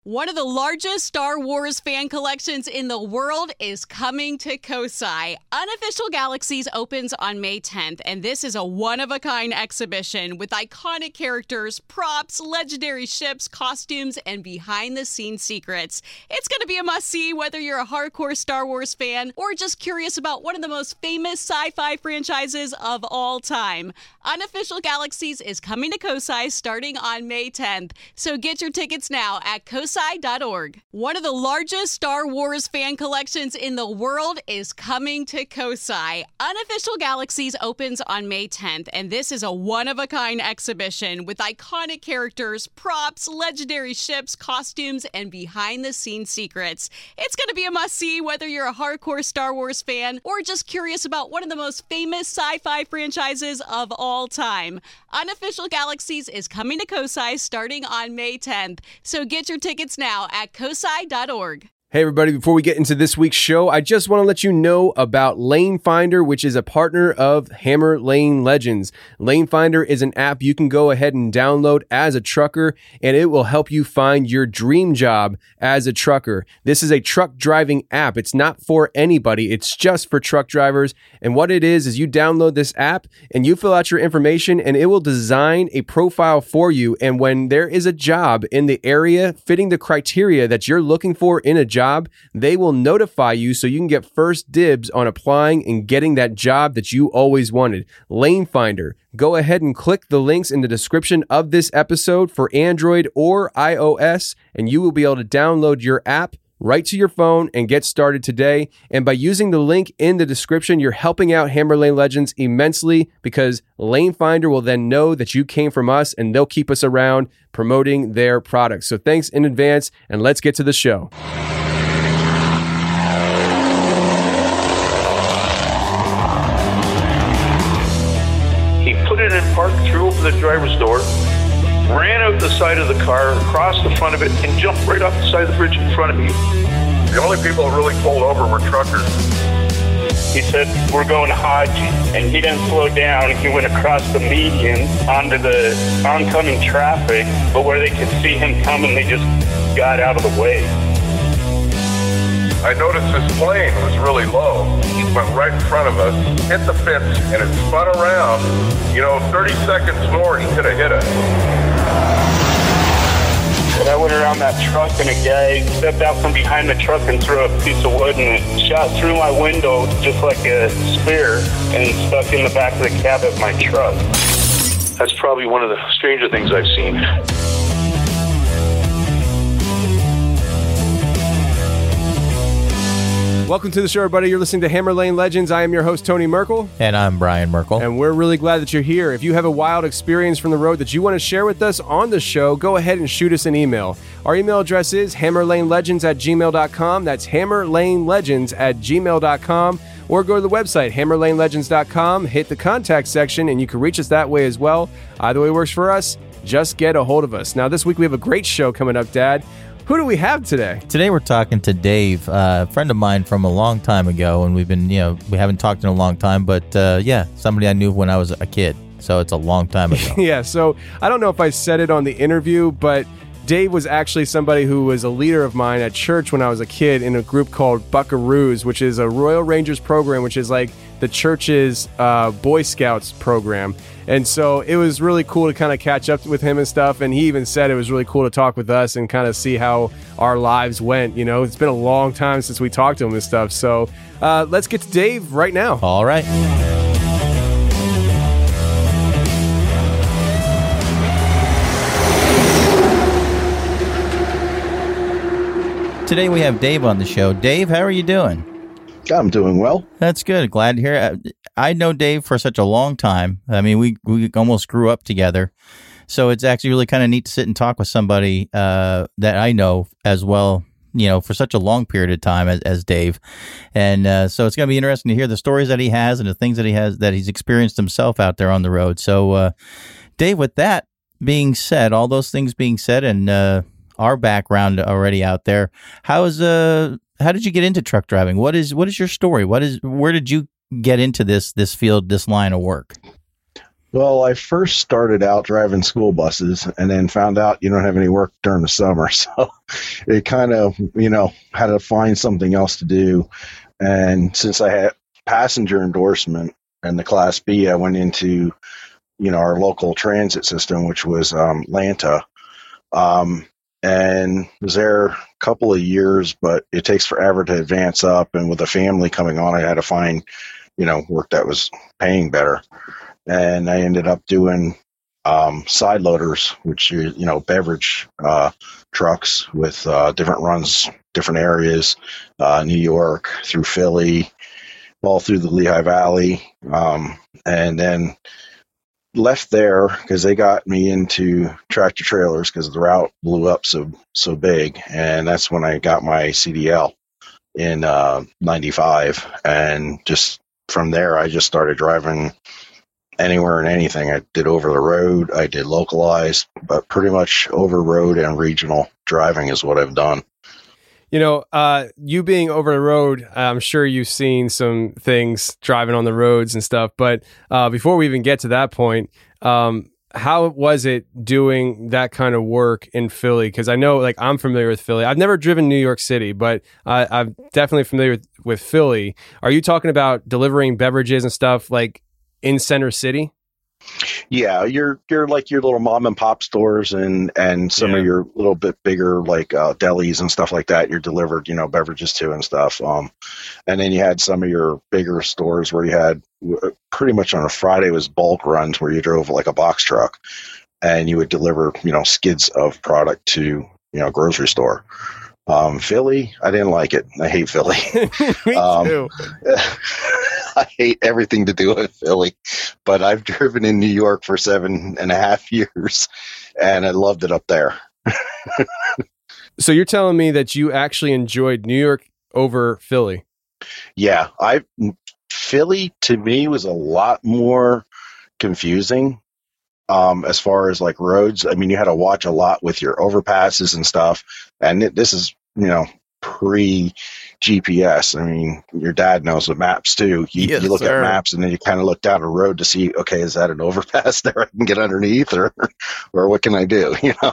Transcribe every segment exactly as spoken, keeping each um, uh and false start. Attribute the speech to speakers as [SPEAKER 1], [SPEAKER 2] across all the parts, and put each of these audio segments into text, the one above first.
[SPEAKER 1] One of the largest Star Wars fan collections in the world is coming to Kosai. Unofficial Galaxies opens on May tenth, and this is a one-of-a-kind exhibition with iconic characters, props, legendary ships, costumes, and behind-the-scenes secrets. It's going to be a must-see whether you're a hardcore Star Wars fan or just curious about one of the most famous sci-fi franchises of all time. Unofficial Galaxies is coming to Kosai starting on May tenth, so get your tickets now at kosai dot org. One of the largest Star Wars fan collections in the world is coming to Kosai. Unofficial Galaxies opens on May tenth, and this is a one-of-a-kind exhibition with iconic characters, props, legendary ships, costumes, and behind-the-scenes secrets. It's going to be a must-see whether you're a hardcore Star Wars fan or just curious about one of the most famous sci-fi franchises of all time. Unofficial Galaxies is coming to Kosai starting on May tenth, so get your tickets now at kosai dot org.
[SPEAKER 2] Hey everybody, before we get into this week's show, I just want to let you know about Lane Finder, which is a partner of Hammer Lane Legends. Lane Finder is an app you can go ahead and download as a trucker, and it will help you find your dream job as a trucker. This is a truck driving app. It's not for anybody. It's just for truck drivers. And what it is, is you download this app and you fill out your information and it will design a profile for you. And when there is a job in the area fitting the criteria that you're looking for in a job, job, they will notify you so you can get first dibs on applying and getting that job that you always wanted. Lane Finder. Go ahead and click the links in the description of this episode for Android or iOS, and you will be able to download your app right to your phone and get started today. And by using the link in the description, you're helping out Hammer Lane Legends immensely, because Lane Finder will then know that you came from us and they'll keep us around promoting their products. So thanks in advance, and let's get to the show.
[SPEAKER 3] Put it in park, threw open the driver's door, ran out the side of the car, across the front of it, and jumped right off the side of the bridge in front of me.
[SPEAKER 4] The only people who really pulled over were truckers.
[SPEAKER 5] He said, "We're going to Hodge," and he didn't slow down. He went across the median onto the oncoming traffic, but where they could see him coming, they just got out of the way.
[SPEAKER 4] I noticed this plane was really low. It went right in front of us, hit the fence, and it spun around. You know, thirty seconds more, he could have hit us.
[SPEAKER 5] And I went around that truck, and a guy stepped out from behind the truck and threw a piece of wood, and it shot through my window just like a spear and stuck in the back of the cab of my truck.
[SPEAKER 3] That's probably one of the stranger things I've seen.
[SPEAKER 2] Welcome to the show, everybody. You're listening to Hammer Lane Legends. I am your host, Tony Merkel.
[SPEAKER 6] And I'm Brian Merkel.
[SPEAKER 2] And we're really glad that you're here. If you have a wild experience from the road that you want to share with us on the show, go ahead and shoot us an email. Our email address is hammerlanelegends at gmail dot com. That's hammerlanelegends at gmail dot com. Or go to the website, hammerlanelegends dot com, hit the contact section, and you can reach us that way as well. Either way works for us. Just get a hold of us. Now, this week we have a great show coming up, Dad. Who do we have today?
[SPEAKER 6] Today we're talking to Dave, uh, a friend of mine from a long time ago, and we've been, you know, we haven't talked in a long time, but uh, yeah, somebody I knew when I was a kid, so it's a long time ago.
[SPEAKER 2] Yeah, so I don't know if I said it on the interview, but Dave was actually somebody who was a leader of mine at church when I was a kid in a group called Buckaroos, which is a Royal Rangers program, which is like the church's uh, Boy Scouts program. And so it was really cool to kind of catch up with him and stuff. And he even said it was really cool to talk with us and kind of see how our lives went. You know, it's been a long time since we talked to him and stuff. So uh, let's get to Dave right now.
[SPEAKER 6] All right. Today we have Dave on the show. Dave, how are you doing?
[SPEAKER 7] I'm doing well.
[SPEAKER 6] That's good. Glad to hear it. I know Dave for such a long time. I mean, we, we almost grew up together. So it's actually really kind of neat to sit and talk with somebody uh, that I know as well, you know, for such a long period of time as, as Dave. And uh, so it's going to be interesting to hear the stories that he has and the things that he has, that he's experienced himself out there on the road. So, uh, Dave, with that being said, all those things being said, and uh, our background already out there, how is uh how did you get into truck driving? What is what is your story? What is where did you get into this this field, this line of work?
[SPEAKER 7] Well, I first started out driving school buses and then found out you don't have any work during the summer. So it kind of, you know, had to find something else to do. And since I had passenger endorsement and the Class B, I went into, you know, our local transit system, which was um, Lanta, um, and was there a couple of years, but it takes forever to advance up. And with a family coming on, I had to find, you know, work that was paying better. And I ended up doing um, side loaders, which are, you know, beverage uh, trucks with uh, different runs, different areas, uh, New York through Philly, all through the Lehigh Valley, um, and then left there because they got me into tractor trailers because the route blew up so so big, and that's when I got my C D L in uh, ninety-five, and just from there I just started driving anywhere and anything. I did over the road, I did localized, but pretty much over road and regional driving is what I've done.
[SPEAKER 2] You know, uh, you being over the road, I'm sure you've seen some things driving on the roads and stuff. But uh, before we even get to that point, um, how was it doing that kind of work in Philly? Because I know, like, I'm familiar with Philly. I've never driven New York City, but uh, I'm definitely familiar with, with Philly. Are you talking about delivering beverages and stuff like in Center City?
[SPEAKER 7] Yeah, you're you're like your little mom and pop stores and and some
[SPEAKER 2] Yeah.
[SPEAKER 7] of your little bit bigger like uh, delis and stuff like that. You're delivered, you know, beverages to and stuff. Um, and then you had some of your bigger stores where you had w- pretty much on a Friday was bulk runs where you drove like a box truck and you would deliver, you know, skids of product to, you know, grocery store. Um, Philly, I didn't like it. I hate Philly.
[SPEAKER 2] Me
[SPEAKER 7] Um,
[SPEAKER 2] too.
[SPEAKER 7] I hate everything to do with Philly, but I've driven in New York for seven and a half years, and I loved it up there.
[SPEAKER 2] So you're telling me that you actually enjoyed New York over Philly?
[SPEAKER 7] Yeah, I Philly to me was a lot more confusing um, as far as like roads. I mean, you had to watch a lot with your overpasses and stuff, and it, this is, you know, pre G P S. I mean, your dad knows the maps too. You,
[SPEAKER 2] Yes,
[SPEAKER 7] you look
[SPEAKER 2] sir.
[SPEAKER 7] at maps and then you kind of look down a road to see, okay, is that an overpass there I can get underneath, or or what can I do? You know?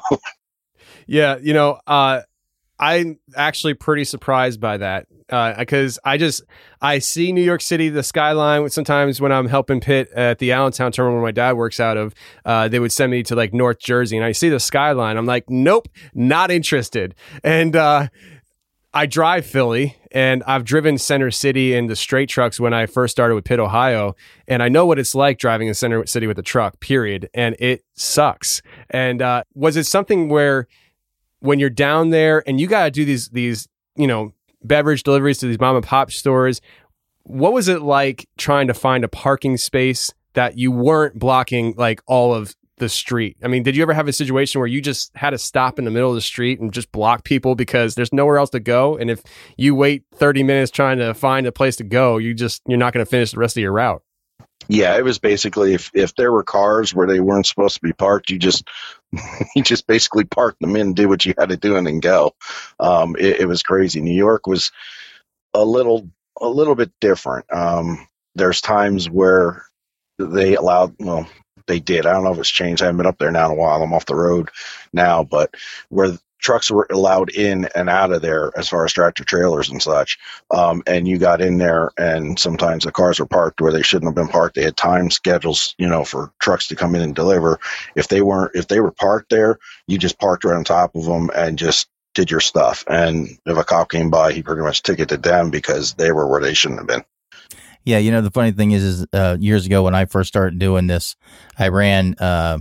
[SPEAKER 2] Yeah, you know, uh, I'm actually pretty surprised by that because uh, I just I see New York City, the skyline. Sometimes when I'm helping Pitt at the Allentown terminal where my dad works out of, uh, they would send me to like North Jersey, and I see the skyline. I'm like, nope, not interested. And uh, I drive Philly, and I've driven Center City in the straight trucks when I first started with Pitt, Ohio, and I know what it's like driving in Center City with a truck, period, and it sucks. And uh, was it something where when you're down there and you got to do these, these, you know, beverage deliveries to these mom and pop stores, what was it like trying to find a parking space that you weren't blocking like all of the street? I mean, did you ever have a situation where you just had to stop in the middle of the street and just block people because there's nowhere else to go? And if you wait thirty minutes trying to find a place to go, you just, you're not going to finish the rest of your route.
[SPEAKER 7] Yeah, it was basically if, if there were cars where they weren't supposed to be parked, you just you just basically parked them in, do what you had to do, and then go. Um, it, it was crazy. New York was a little a little bit different. Um, there's times where they allowed, well, they did. I don't know if it's changed. I haven't been up there now in a while. I'm off the road now, but where trucks were allowed in and out of there as far as tractor trailers and such. Um, and you got in there and sometimes the cars were parked where they shouldn't have been parked. They had time schedules, you know, for trucks to come in and deliver. If they weren't, if they were parked there, you just parked right on top of them and just did your stuff. And if a cop came by, he pretty much ticketed them because they were where they shouldn't have been.
[SPEAKER 6] Yeah, you know, the funny thing is, is uh, years ago when I first started doing this, I ran uh,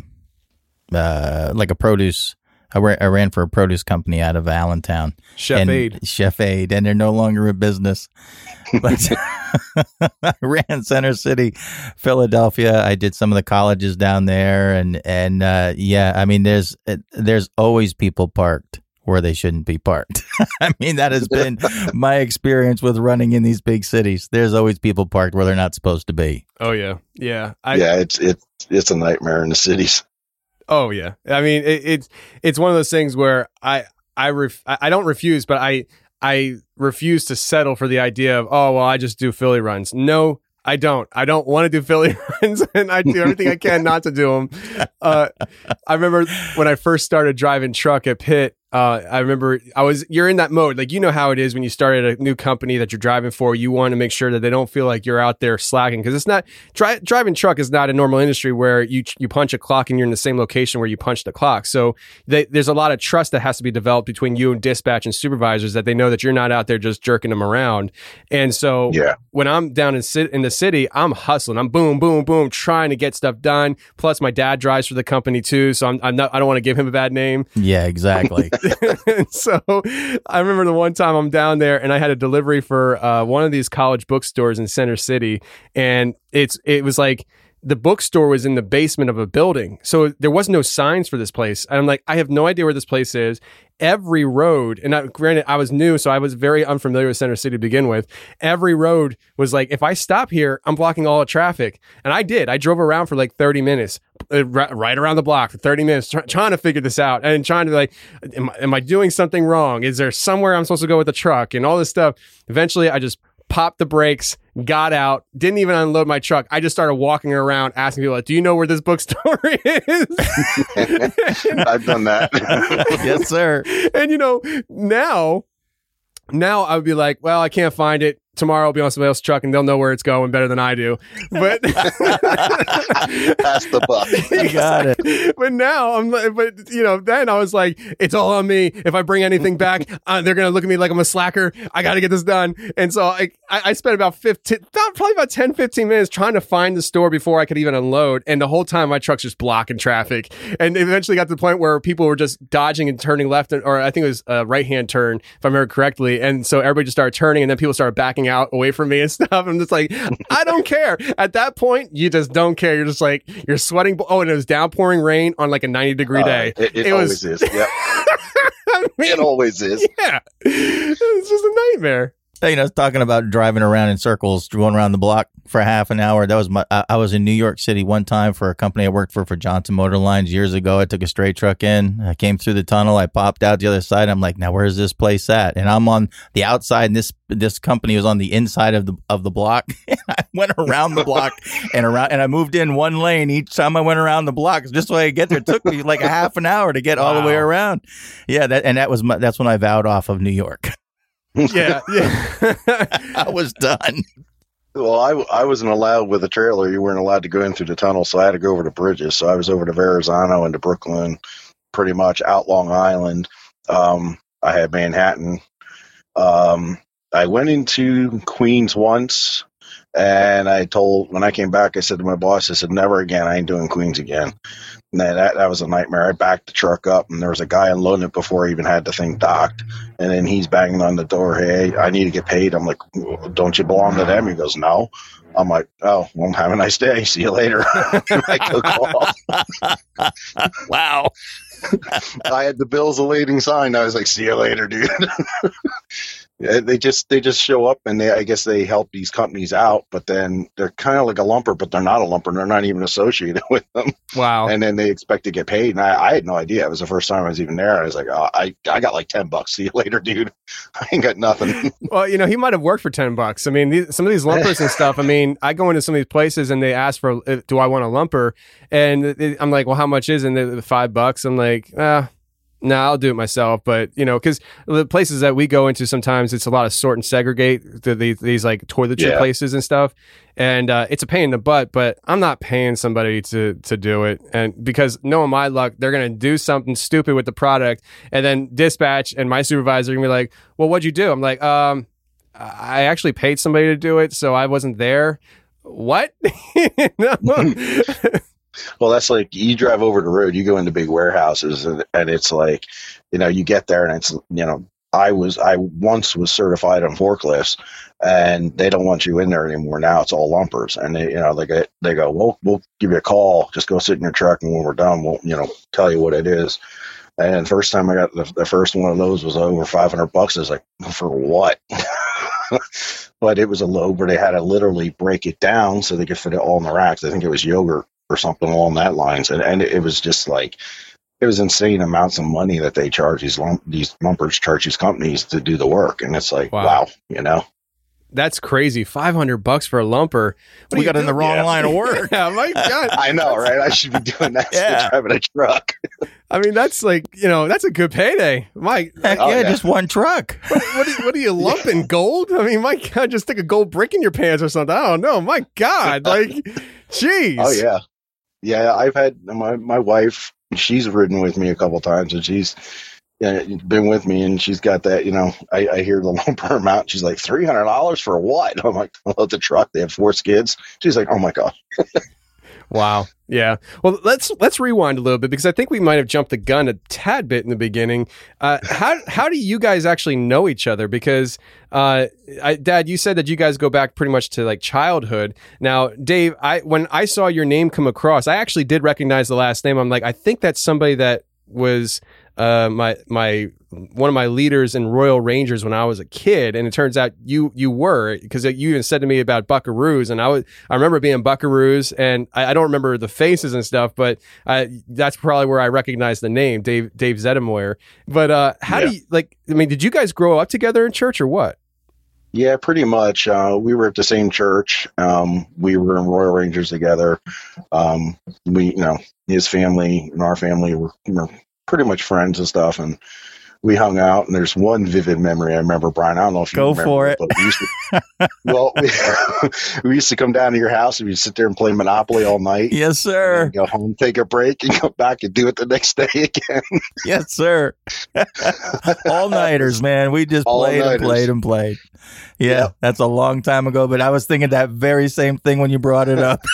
[SPEAKER 6] uh, like a produce. I, ra- I ran for a produce company out of Allentown.
[SPEAKER 2] Chef
[SPEAKER 6] and,
[SPEAKER 2] Aid.
[SPEAKER 6] Chef Aid, and they're no longer in business. But I ran Center City, Philadelphia. I did some of the colleges down there, and and uh, yeah, I mean, there's there's always people parked where they shouldn't be parked. I mean, that has been my experience with running in these big cities. There's always people parked where they're not supposed to be.
[SPEAKER 2] Oh yeah, yeah, I,
[SPEAKER 7] yeah. It's it's it's a nightmare in the cities.
[SPEAKER 2] Oh yeah, I mean it, it's it's one of those things where I I ref, I don't refuse, but I I refuse to settle for the idea of, oh well, I just do Philly runs. No, I don't. I don't want to do Philly runs, and I do everything I can not to do them. Uh, I remember when I first started driving truck at Pitt. Uh, I remember I was, you're in that mode. Like, you know how it is when you start at a new company that you're driving for, you want to make sure that they don't feel like you're out there slacking. Cause it's not, dri- driving truck is not a normal industry where you, you punch a clock and you're in the same location where you punch the clock. So they, there's a lot of trust that has to be developed between you and dispatch and supervisors that they know that you're not out there just jerking them around. And so
[SPEAKER 7] yeah.
[SPEAKER 2] when I'm down in, ci- in the city, I'm hustling. I'm boom, boom, boom, trying to get stuff done. Plus my dad drives for the company too. So I'm, I'm not, I don't want to give him a bad name.
[SPEAKER 6] Yeah, exactly.
[SPEAKER 2] So I remember the one time I'm down there and I had a delivery for uh, one of these college bookstores in Center City. And it's it was like the bookstore was in the basement of a building. So there was no signs for this place. And I'm like, I have no idea where this place is. Every road, and I, granted, I was new, so I was very unfamiliar with Center City to begin with. Every road was like, if I stop here, I'm blocking all the traffic. And I did. I drove around for like thirty minutes, uh, right, right around the block for thirty minutes, try, trying to figure this out and trying to like, am, am I doing something wrong? Is there somewhere I'm supposed to go with the truck and all this stuff? Eventually, I just popped the brakes, got out, didn't even unload my truck. I just started walking around asking people, like, do you know where this bookstore is?
[SPEAKER 7] I've done that.
[SPEAKER 6] Yes, sir.
[SPEAKER 2] And, you know, now, now I would be like, well, I can't find it. Tomorrow I'll be on somebody else's truck and they'll know where it's going better than I do. But
[SPEAKER 7] that's the buck.
[SPEAKER 6] You got it.
[SPEAKER 2] But now I'm like, but you know, then I was like, it's all on me. If I bring anything back, uh, they're going to look at me like I'm a slacker. I got to get this done. And so I, I, I spent about fifteen, probably about ten, fifteen minutes trying to find the store before I could even unload. And the whole time my truck's just blocking traffic. And it eventually got to the point where people were just dodging and turning left, or I think it was a right hand turn, if I remember correctly. And so everybody just started turning and then people started backing out away from me and stuff. I'm just like, I don't care. At that point, you just don't care. You're just like, you're sweating. Oh, and it was downpouring rain on like a ninety degree day.
[SPEAKER 7] Uh, it it,
[SPEAKER 2] it
[SPEAKER 7] always
[SPEAKER 2] was,
[SPEAKER 7] is. Yep. I mean, it always is.
[SPEAKER 2] Yeah. It's just a nightmare.
[SPEAKER 6] You know, talking about driving around in circles, going around the block for half an hour. That was my. I, I was in New York City one time for a company I worked for for Johnson Motor Lines years ago. I took a straight truck in. I came through the tunnel. I popped out the other side. I'm like, now where's this place at? And I'm on the outside, and this this company was on the inside of the of the block. And I went around the block and around, and I moved in one lane each time I went around the block, just so I could get there. It took me like a half an hour to get wow. all the way around. Yeah, that and that was my, that's when I vowed off of New York.
[SPEAKER 2] Yeah, yeah.
[SPEAKER 6] I was done.
[SPEAKER 7] Well, I, I wasn't allowed with a trailer. You weren't allowed to go in through the tunnel, so I had to go over the bridges. So I was over to Verrazano and to Brooklyn, pretty much out Long Island. Um, I had Manhattan. Um, I went into Queens once, and I told, when I came back, I said to my boss, I said, never again. I ain't doing Queens again. And that, that was a nightmare. I backed the truck up, and there was a guy unloading it before I even had the thing docked. And then he's banging on the door, hey, I need to get paid. I'm like, don't you belong to them? He goes, no. I'm like, oh, well, have a nice day. See you later. I took off.
[SPEAKER 6] Wow.
[SPEAKER 7] I had the bills awaiting sign. I was like, see you later, dude. They just they just show up, and they I guess they help these companies out, but then they're kind of like a lumper, but they're not a lumper. They're not even associated with them.
[SPEAKER 2] Wow.
[SPEAKER 7] And then they expect to get paid. And I, I had no idea. It was the first time I was even there. I was like, oh, I I got like ten bucks. See you later, dude. I ain't got nothing.
[SPEAKER 2] Well, you know, he might have worked for ten bucks. I mean, these, some of these lumpers and stuff. I mean, I go into some of these places and they ask for, do I want a lumper? And it, I'm like, well, how much is it? And they're five bucks. I'm like, ah. No, nah, I'll do it myself. But, you know, because the places that we go into, sometimes it's a lot of sort and segregate the, the, these like toiletry yeah. places and stuff. And uh, it's a pain in the butt, but I'm not paying somebody to to do it. And because knowing my luck, they're going to do something stupid with the product. And then dispatch and my supervisor are going to be like, well, what'd you do? I'm like, um, I actually paid somebody to do it, so I wasn't there. What?
[SPEAKER 7] Well, that's like you drive over the road, you go into big warehouses, and, and it's like, you know, you get there and it's, you know, I was, I once was certified on forklifts, and they don't want you in there anymore. Now it's all lumpers. And they, you know, they go, they go, well, we'll give you a call. Just go sit in your truck, and when we're done, we'll, you know, tell you what it is. And the first time I got the, the first one of those was over five hundred bucks. I was like, for what? But it was a load where they had to literally break it down so they could fit it all in the racks. I think it was yogurt or something along that lines. And, and it was just like, it was insane amounts of money that they charge these lump, these lumpers charge these companies to do the work. And it's like, wow, wow you know?
[SPEAKER 2] That's crazy. five hundred bucks for a lumper. What
[SPEAKER 6] we got in the wrong
[SPEAKER 7] Yeah.
[SPEAKER 6] line of work.
[SPEAKER 2] Yeah, my God.
[SPEAKER 7] I know, right? I should be doing that instead
[SPEAKER 6] Yeah.
[SPEAKER 7] of driving a truck.
[SPEAKER 2] I mean, that's like, you know, that's a good payday. My,
[SPEAKER 6] Heck
[SPEAKER 7] Oh,
[SPEAKER 6] yeah,
[SPEAKER 7] yeah.
[SPEAKER 6] just one truck.
[SPEAKER 2] what, are, what are you lumping? Gold? I mean, my God, just stick a gold brick in your pants or something. I don't know. My God. Like, jeez.
[SPEAKER 7] Oh yeah, yeah. I've had my my wife. She's ridden with me a couple times, and she's yeah, been with me, and she's got that. You know, I, I hear the lumper amount. She's like three hundred dollars for what? I'm like, well, the truck. They have four skids. She's like, oh my God.
[SPEAKER 2] Wow. Yeah. Well, let's let's rewind a little bit because I think we might have jumped the gun a tad bit in the beginning. Uh, how how do you guys actually know each other? Because uh, I, Dad, you said that you guys go back pretty much to like childhood. Now, Dave, I when I saw your name come across, I actually did recognize the last name. I'm like, I think that's somebody that was uh, my my one of my leaders in Royal Rangers when I was a kid, and it turns out you you were, because you even said to me about Buckaroos, and I was I remember being Buckaroos, and I, I don't remember the faces and stuff, but I, that's probably where I recognized the name Dave Dave Zedemoyer. But uh, how
[SPEAKER 7] Yeah.
[SPEAKER 2] do you like? I mean, did you guys grow up together in church or what?
[SPEAKER 7] Yeah, pretty much. Uh, we were at the same church. Um, we were in Royal Rangers together. Um, we, you know, his family and our family were, were pretty much friends and stuff. And we hung out. And there's one vivid memory I remember, Brian. I don't know if you
[SPEAKER 6] Go
[SPEAKER 7] remember
[SPEAKER 6] for it.
[SPEAKER 7] But we used to, well, we, we used to come down to your house and we'd sit there and play Monopoly all night.
[SPEAKER 6] Yes, sir.
[SPEAKER 7] Go home, take a break, and come back and do it the next day again.
[SPEAKER 6] Yes, sir. All nighters, man. We just played and
[SPEAKER 7] All-nighters.
[SPEAKER 6] played and played. Yeah,
[SPEAKER 7] Yep.
[SPEAKER 6] that's a long time ago, but I was thinking that very same thing when you brought it up.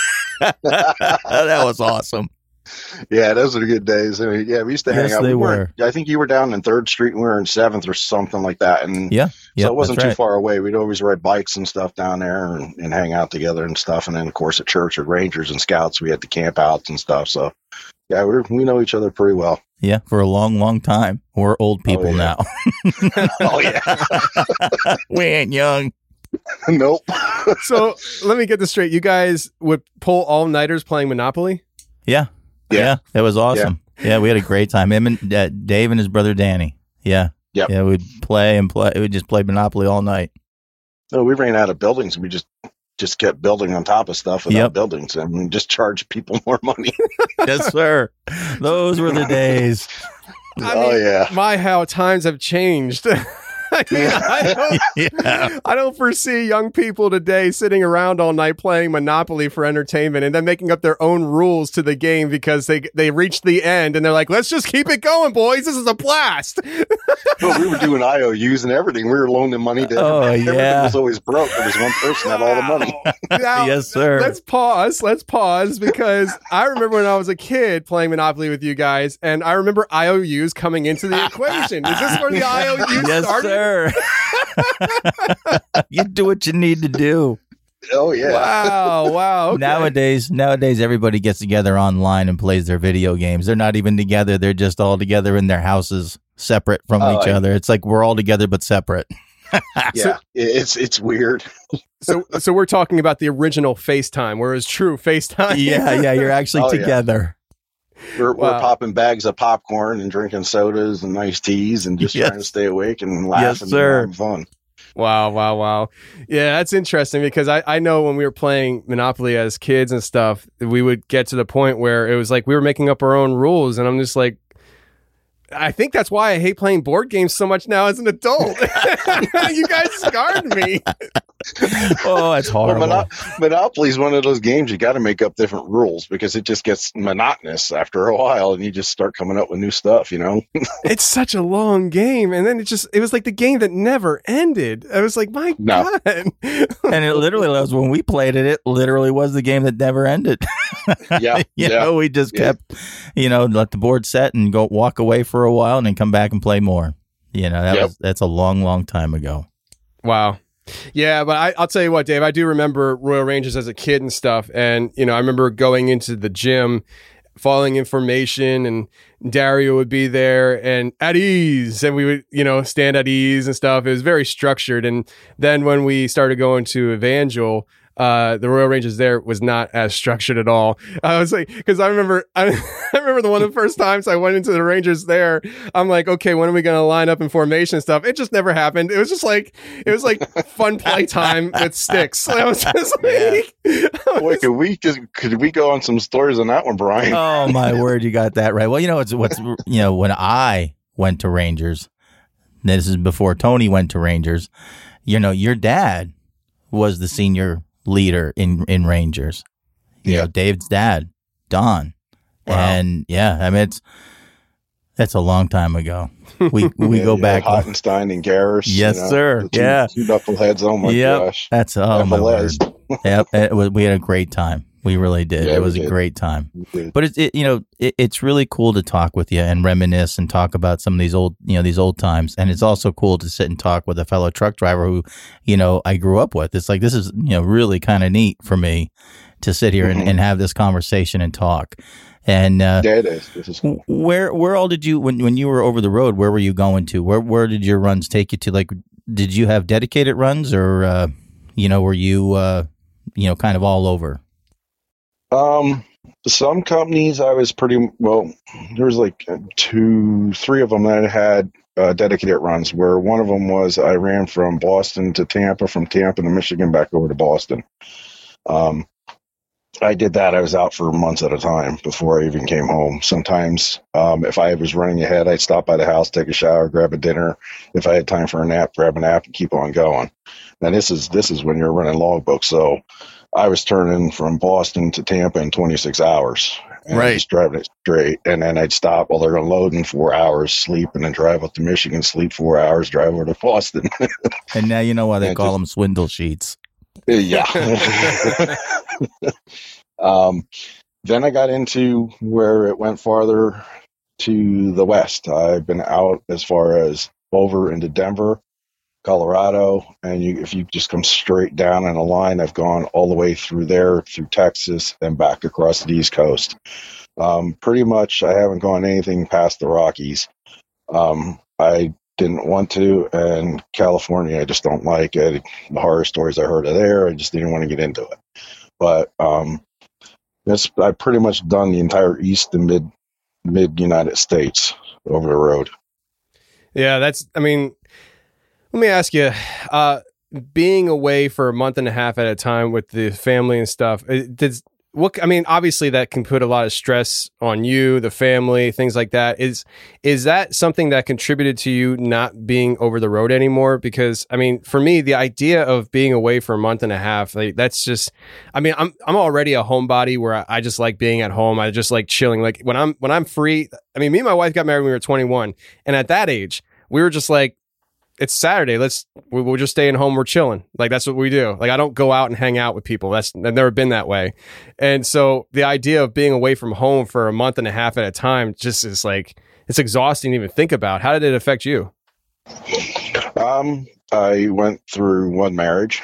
[SPEAKER 6] That was awesome.
[SPEAKER 7] Yeah, those were good days. I mean, yeah, we used to hang
[SPEAKER 6] Yes,
[SPEAKER 7] out.
[SPEAKER 6] they
[SPEAKER 7] we
[SPEAKER 6] were.
[SPEAKER 7] weren't- I think you were down in Third Street, and we were in Seventh or something like that. And
[SPEAKER 6] Yeah, yeah,
[SPEAKER 7] so it wasn't
[SPEAKER 6] that's
[SPEAKER 7] too
[SPEAKER 6] right.
[SPEAKER 7] far away. We'd always ride bikes and stuff down there and, and hang out together and stuff. And then, of course, at church at Rangers and Scouts, we had the camp outs and stuff. So, yeah, we we know each other pretty well.
[SPEAKER 6] Yeah, for a long, long time. We're old people
[SPEAKER 7] yeah.
[SPEAKER 6] now.
[SPEAKER 7] Oh, yeah.
[SPEAKER 6] We ain't young.
[SPEAKER 7] Nope.
[SPEAKER 2] So let me get this straight. You guys would pull all nighters playing Monopoly?
[SPEAKER 6] Yeah.
[SPEAKER 7] Yeah.
[SPEAKER 6] Yeah. It was awesome. Yeah. we had a great time. Him and uh, Dave and his brother Danny. Yeah.
[SPEAKER 7] Yep.
[SPEAKER 6] Yeah, we'd play and play. We'd just play Monopoly all night.
[SPEAKER 7] No, we ran out of buildings. We just just kept building on top of stuff without
[SPEAKER 6] Yep.
[SPEAKER 7] buildings and just charge people more money.
[SPEAKER 6] Yes, sir. Those were the days.
[SPEAKER 2] I
[SPEAKER 7] Oh,
[SPEAKER 2] mean,
[SPEAKER 7] yeah.
[SPEAKER 2] My, how times have changed. I mean, I don't,
[SPEAKER 6] Yeah.
[SPEAKER 2] I don't foresee young people today sitting around all night playing Monopoly for entertainment and then making up their own rules to the game because they they reached the end and they're like, let's just keep it going, boys. This is a blast.
[SPEAKER 7] Well, we were doing I O Us and everything. We were loaning money to
[SPEAKER 6] Oh,
[SPEAKER 7] everything.
[SPEAKER 6] yeah.
[SPEAKER 7] Everything was always broke. There was one person that had all the money.
[SPEAKER 2] Now,
[SPEAKER 6] Yes, sir.
[SPEAKER 2] Let's pause. Let's pause because I remember when I was a kid playing Monopoly with you guys, and I remember I O Us coming into the equation. Is this where the I O Us
[SPEAKER 6] Yes,
[SPEAKER 2] started?
[SPEAKER 6] sir. You do what you need to do.
[SPEAKER 7] Oh, yeah.
[SPEAKER 2] Wow, wow. Okay.
[SPEAKER 6] Nowadays, nowadays, everybody gets together online and plays their video games. They're not even together. They're just all together in their houses, separate from
[SPEAKER 7] Oh,
[SPEAKER 6] each
[SPEAKER 7] yeah.
[SPEAKER 6] other. It's like we're all together but separate.
[SPEAKER 7] Yeah. It's it's weird.
[SPEAKER 2] So, so we're talking about the original FaceTime, where it was true FaceTime.
[SPEAKER 6] Yeah, yeah, you're actually
[SPEAKER 7] Oh, yeah.
[SPEAKER 6] together.
[SPEAKER 7] We're,
[SPEAKER 2] Wow.
[SPEAKER 7] we're popping bags of popcorn and drinking sodas and iced teas and just
[SPEAKER 6] Yes.
[SPEAKER 7] trying to stay awake and laughing
[SPEAKER 6] sir.
[SPEAKER 7] and having fun.
[SPEAKER 2] Wow, wow, wow. Yeah, that's interesting because I, I know when we were playing Monopoly as kids and stuff, we would get to the point where it was like we were making up our own rules. And I'm just like, I think that's why I hate playing board games so much now as an adult. You guys scarred me.
[SPEAKER 6] Oh, it's
[SPEAKER 7] Well,
[SPEAKER 6] horrible.
[SPEAKER 7] Mono- Monopoly is one of those games you got to make up different rules because it just gets monotonous after a while and you just start coming up with new stuff, you know?
[SPEAKER 2] It's such a long game. And then it just, it was like the game that never ended. I was like, my
[SPEAKER 7] No.
[SPEAKER 2] God.
[SPEAKER 6] And it literally was when we played it, it literally was the game that never ended.
[SPEAKER 7] Yeah.
[SPEAKER 6] you
[SPEAKER 7] yeah.
[SPEAKER 6] know, we just
[SPEAKER 7] Yeah.
[SPEAKER 6] kept, you know, let the board set and go walk away for a while and then come back and play more. You know, that
[SPEAKER 7] Yep.
[SPEAKER 6] was that's a long, long time ago.
[SPEAKER 2] Wow. Yeah, but I, I'll tell you what, Dave, I do remember Royal Rangers as a kid and stuff. And, you know, I remember going into the gym, following information, and Dario would be there and at ease. And we would, you know, stand at ease and stuff. It was very structured. And then when we started going to Evangel, uh, the Royal Rangers there was not as structured at all. I was like, because I remember, I, I remember the one of the first times I went into the Rangers there. I'm like, okay, when are we going to line up in formation and stuff? It just never happened. It was just like, it was like fun playtime with sticks. I was just like,
[SPEAKER 7] yeah. Boy, could we just could we go on some stories on that one, Brian?
[SPEAKER 6] Oh my word, you got that right. Well, you know, it's what's you know when I went to Rangers. This is before Tony went to Rangers. You know, your dad was the senior leader in, in Rangers. You
[SPEAKER 7] Yeah.
[SPEAKER 6] know, Dave's dad, Don.
[SPEAKER 2] Wow.
[SPEAKER 6] And yeah, I mean, it's, that's a long time ago. We we
[SPEAKER 7] Yeah,
[SPEAKER 6] go
[SPEAKER 7] yeah,
[SPEAKER 6] back.
[SPEAKER 7] Hottenstein and Garris.
[SPEAKER 6] Yes,
[SPEAKER 7] you know,
[SPEAKER 6] sir.
[SPEAKER 7] the Two,
[SPEAKER 6] Yeah.
[SPEAKER 7] two knuckleheads. Oh my
[SPEAKER 6] Yep.
[SPEAKER 7] gosh.
[SPEAKER 6] That's, oh my word.
[SPEAKER 7] F L S.
[SPEAKER 6] Yep. It was, we had a great time. We really did.
[SPEAKER 7] Yeah,
[SPEAKER 6] it
[SPEAKER 7] we
[SPEAKER 6] was a
[SPEAKER 7] did.
[SPEAKER 6] great time.
[SPEAKER 7] We did.
[SPEAKER 6] But it's it, you know it, it's really cool to talk with you and reminisce and talk about some of these old you know these old times. And it's also cool to sit and talk with a fellow truck driver who you know I grew up with. It's like this is you know really kind of neat for me to sit here
[SPEAKER 7] Mhm.
[SPEAKER 6] and, and have this conversation and talk. And uh,
[SPEAKER 7] Yeah, it is. This is cool.
[SPEAKER 6] where where all did you when when you were over the road? Where were you going to? Where where did your runs take you to? Like, did you have dedicated runs or uh, you know were you uh, you know kind of all over?
[SPEAKER 7] Um, some companies I was pretty well. There was like two, three of them that had uh, dedicated runs. Where one of them was I ran from Boston to Tampa, from Tampa to Michigan, back over to Boston. Um, I did that. I was out for months at a time before I even came home. Sometimes, um, if I was running ahead, I'd stop by the house, take a shower, grab a dinner. If I had time for a nap, grab a nap, and keep on going. And this is this is when you're running logbooks. So I was turning from Boston to Tampa in twenty-six hours. And
[SPEAKER 2] Right.
[SPEAKER 7] just driving it straight. And then I'd stop while they're unloading four hours, sleep, and then drive up to Michigan, sleep four hours, drive over to Boston.
[SPEAKER 6] And now you know why they
[SPEAKER 7] Yeah,
[SPEAKER 6] call
[SPEAKER 7] just-
[SPEAKER 6] them swindle sheets.
[SPEAKER 7] Yeah. um, then I got into where it went farther to the west. I've been out as far as over into Denver, Colorado, and you, if you just come straight down in a line, I've gone all the way through there, through Texas, and back across the East Coast. Um, pretty much, I haven't gone anything past the Rockies. Um, I didn't want to, and California, I just don't like it. The horror stories I heard of there, I just didn't want to get into it. But um, that's I've pretty much done the entire East and mid mid United States over the road.
[SPEAKER 2] Yeah, that's, I mean, let me ask you, uh, being away for a month and a half at a time with the family and stuff, it, did, what, I mean, obviously that can put a lot of stress on you, the family, things like that. Is, is that something that contributed to you not being over the road anymore? Because, I mean, for me, the idea of being away for a month and a half, like, that's just, I mean, I'm, I'm already a homebody where I, I just like being at home. I just like chilling. Like when I'm, when I'm free, I mean, me and my wife got married when we were twenty-one. And at that age, we were just like, it's Saturday. Let's, we- we're just staying home. We're chilling. Like, that's what we do. Like, I don't go out and hang out with people. That's, I've never been that way. And so the idea of being away from home for a month and a half at a time just is like, it's exhausting to even think about. How did it affect you?
[SPEAKER 7] Um, I went through one marriage.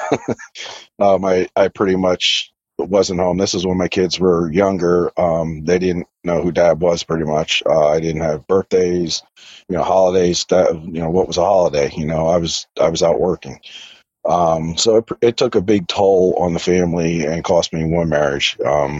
[SPEAKER 7] um, I, I pretty much wasn't home. This is when my kids were younger. Um, they didn't know who dad was pretty much. Uh, I didn't have birthdays, you know, holidays, that, you know, what was a holiday? You know, I was, I was out working. Um, so it, it took a big toll on the family and cost me one marriage. Um,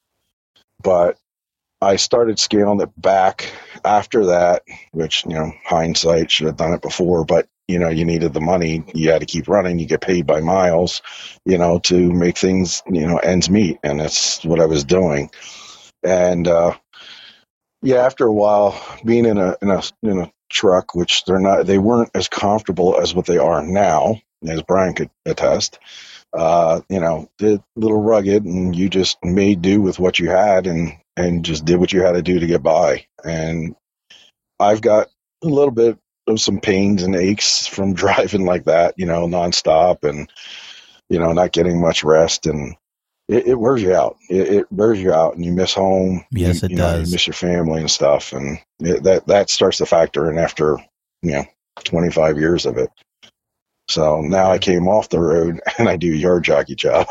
[SPEAKER 7] but I started scaling it back after that, which, you know, hindsight, should have done it before, but, you know, you needed the money. You had to keep running. You get paid by miles, you know, to make things, you know, ends meet. And that's what I was doing. And, uh, yeah, after a while, being in a, in a, in a truck, which they're not, they weren't as comfortable as what they are now, as Brian could attest. Uh, you know, they're a little rugged, and you just made do with what you had, and, and just did what you had to do to get by. And I've got a little bit of some pains and aches from driving like that, you know, nonstop, and, you know, not getting much rest, and it, it wears you out. It, it wears you out, and you miss home.
[SPEAKER 6] Yes,
[SPEAKER 7] you,
[SPEAKER 6] it
[SPEAKER 7] you know,
[SPEAKER 6] does.
[SPEAKER 7] you miss your family and stuff, and it, that that starts to factor in after, you know, twenty-five years of it. So now I came off the road and I do a yard jockey job.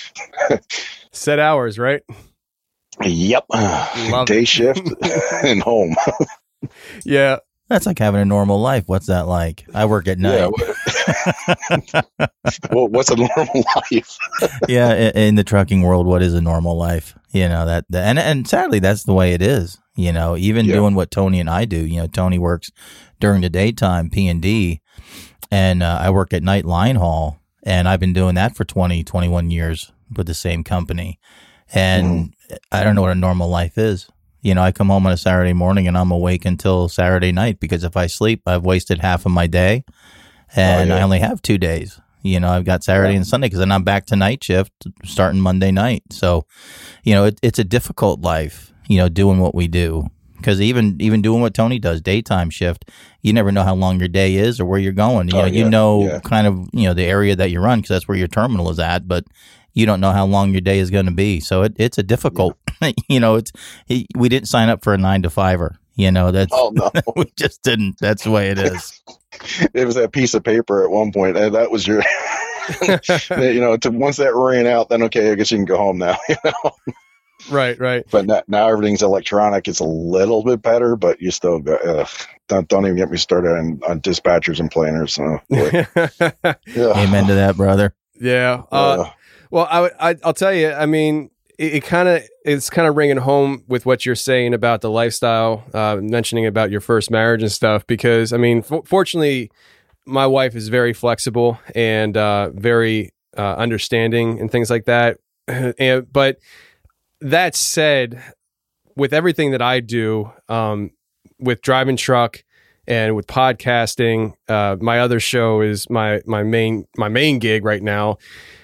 [SPEAKER 2] Set hours, right?
[SPEAKER 7] Yep.
[SPEAKER 2] Love
[SPEAKER 7] Day
[SPEAKER 2] it.
[SPEAKER 7] shift and home.
[SPEAKER 2] Yeah.
[SPEAKER 6] That's like having a normal life. What's that like? I work at night.
[SPEAKER 7] Yeah. Well, what's a normal life?
[SPEAKER 6] Yeah, in, in the trucking world, what is a normal life? You know, that, that and and sadly, that's the way it is. You know, even yeah. doing what Tony and I do. You know, Tony works during the daytime, P and D, and uh, I work at night line haul, and I've been doing that for twenty, twenty-one years with the same company. And mm. I don't know what a normal life is. You know, I come home on a Saturday morning and I'm awake until Saturday night, because if I sleep, I've wasted half of my day, and oh, yeah. I only have two days. You know, I've got Saturday yeah. and Sunday, because then I'm back to night shift starting Monday night. So, you know, it, it's a difficult life, you know, doing what we do. Because even even doing what Tony does, daytime shift, you never know how long your day is or where you're going. You
[SPEAKER 7] oh,
[SPEAKER 6] know,
[SPEAKER 7] yeah.
[SPEAKER 6] you know
[SPEAKER 7] yeah.
[SPEAKER 6] kind of, you know, the area that you run, because that's where your terminal is at, but you don't know how long your day is going to be. So it, it's a difficult, yeah. you know, it's he, we didn't sign up for a nine to fiver. You know, that's,
[SPEAKER 7] oh, no.
[SPEAKER 6] we just didn't. That's the way it is.
[SPEAKER 7] It was that piece of paper at one point, and that was your, you know, to, once that ran out, then okay, I guess you can go home now, you know?
[SPEAKER 2] Right, right.
[SPEAKER 7] But now, now everything's electronic. It's a little bit better, but you still got, uh, don't, don't even get me started on, on dispatchers and planners. So, yeah.
[SPEAKER 6] Amen to that, brother.
[SPEAKER 2] Yeah. Uh, uh, well, I, I, I'll tell you, I mean, it, it kind of, it's kind of ringing home with what you're saying about the lifestyle, uh, mentioning about your first marriage and stuff, because I mean, f- fortunately, my wife is very flexible and uh, very uh, understanding and things like that. and, but that said, with everything that I do, um, with driving truck and with podcasting, uh, my other show is my my main my main gig right now.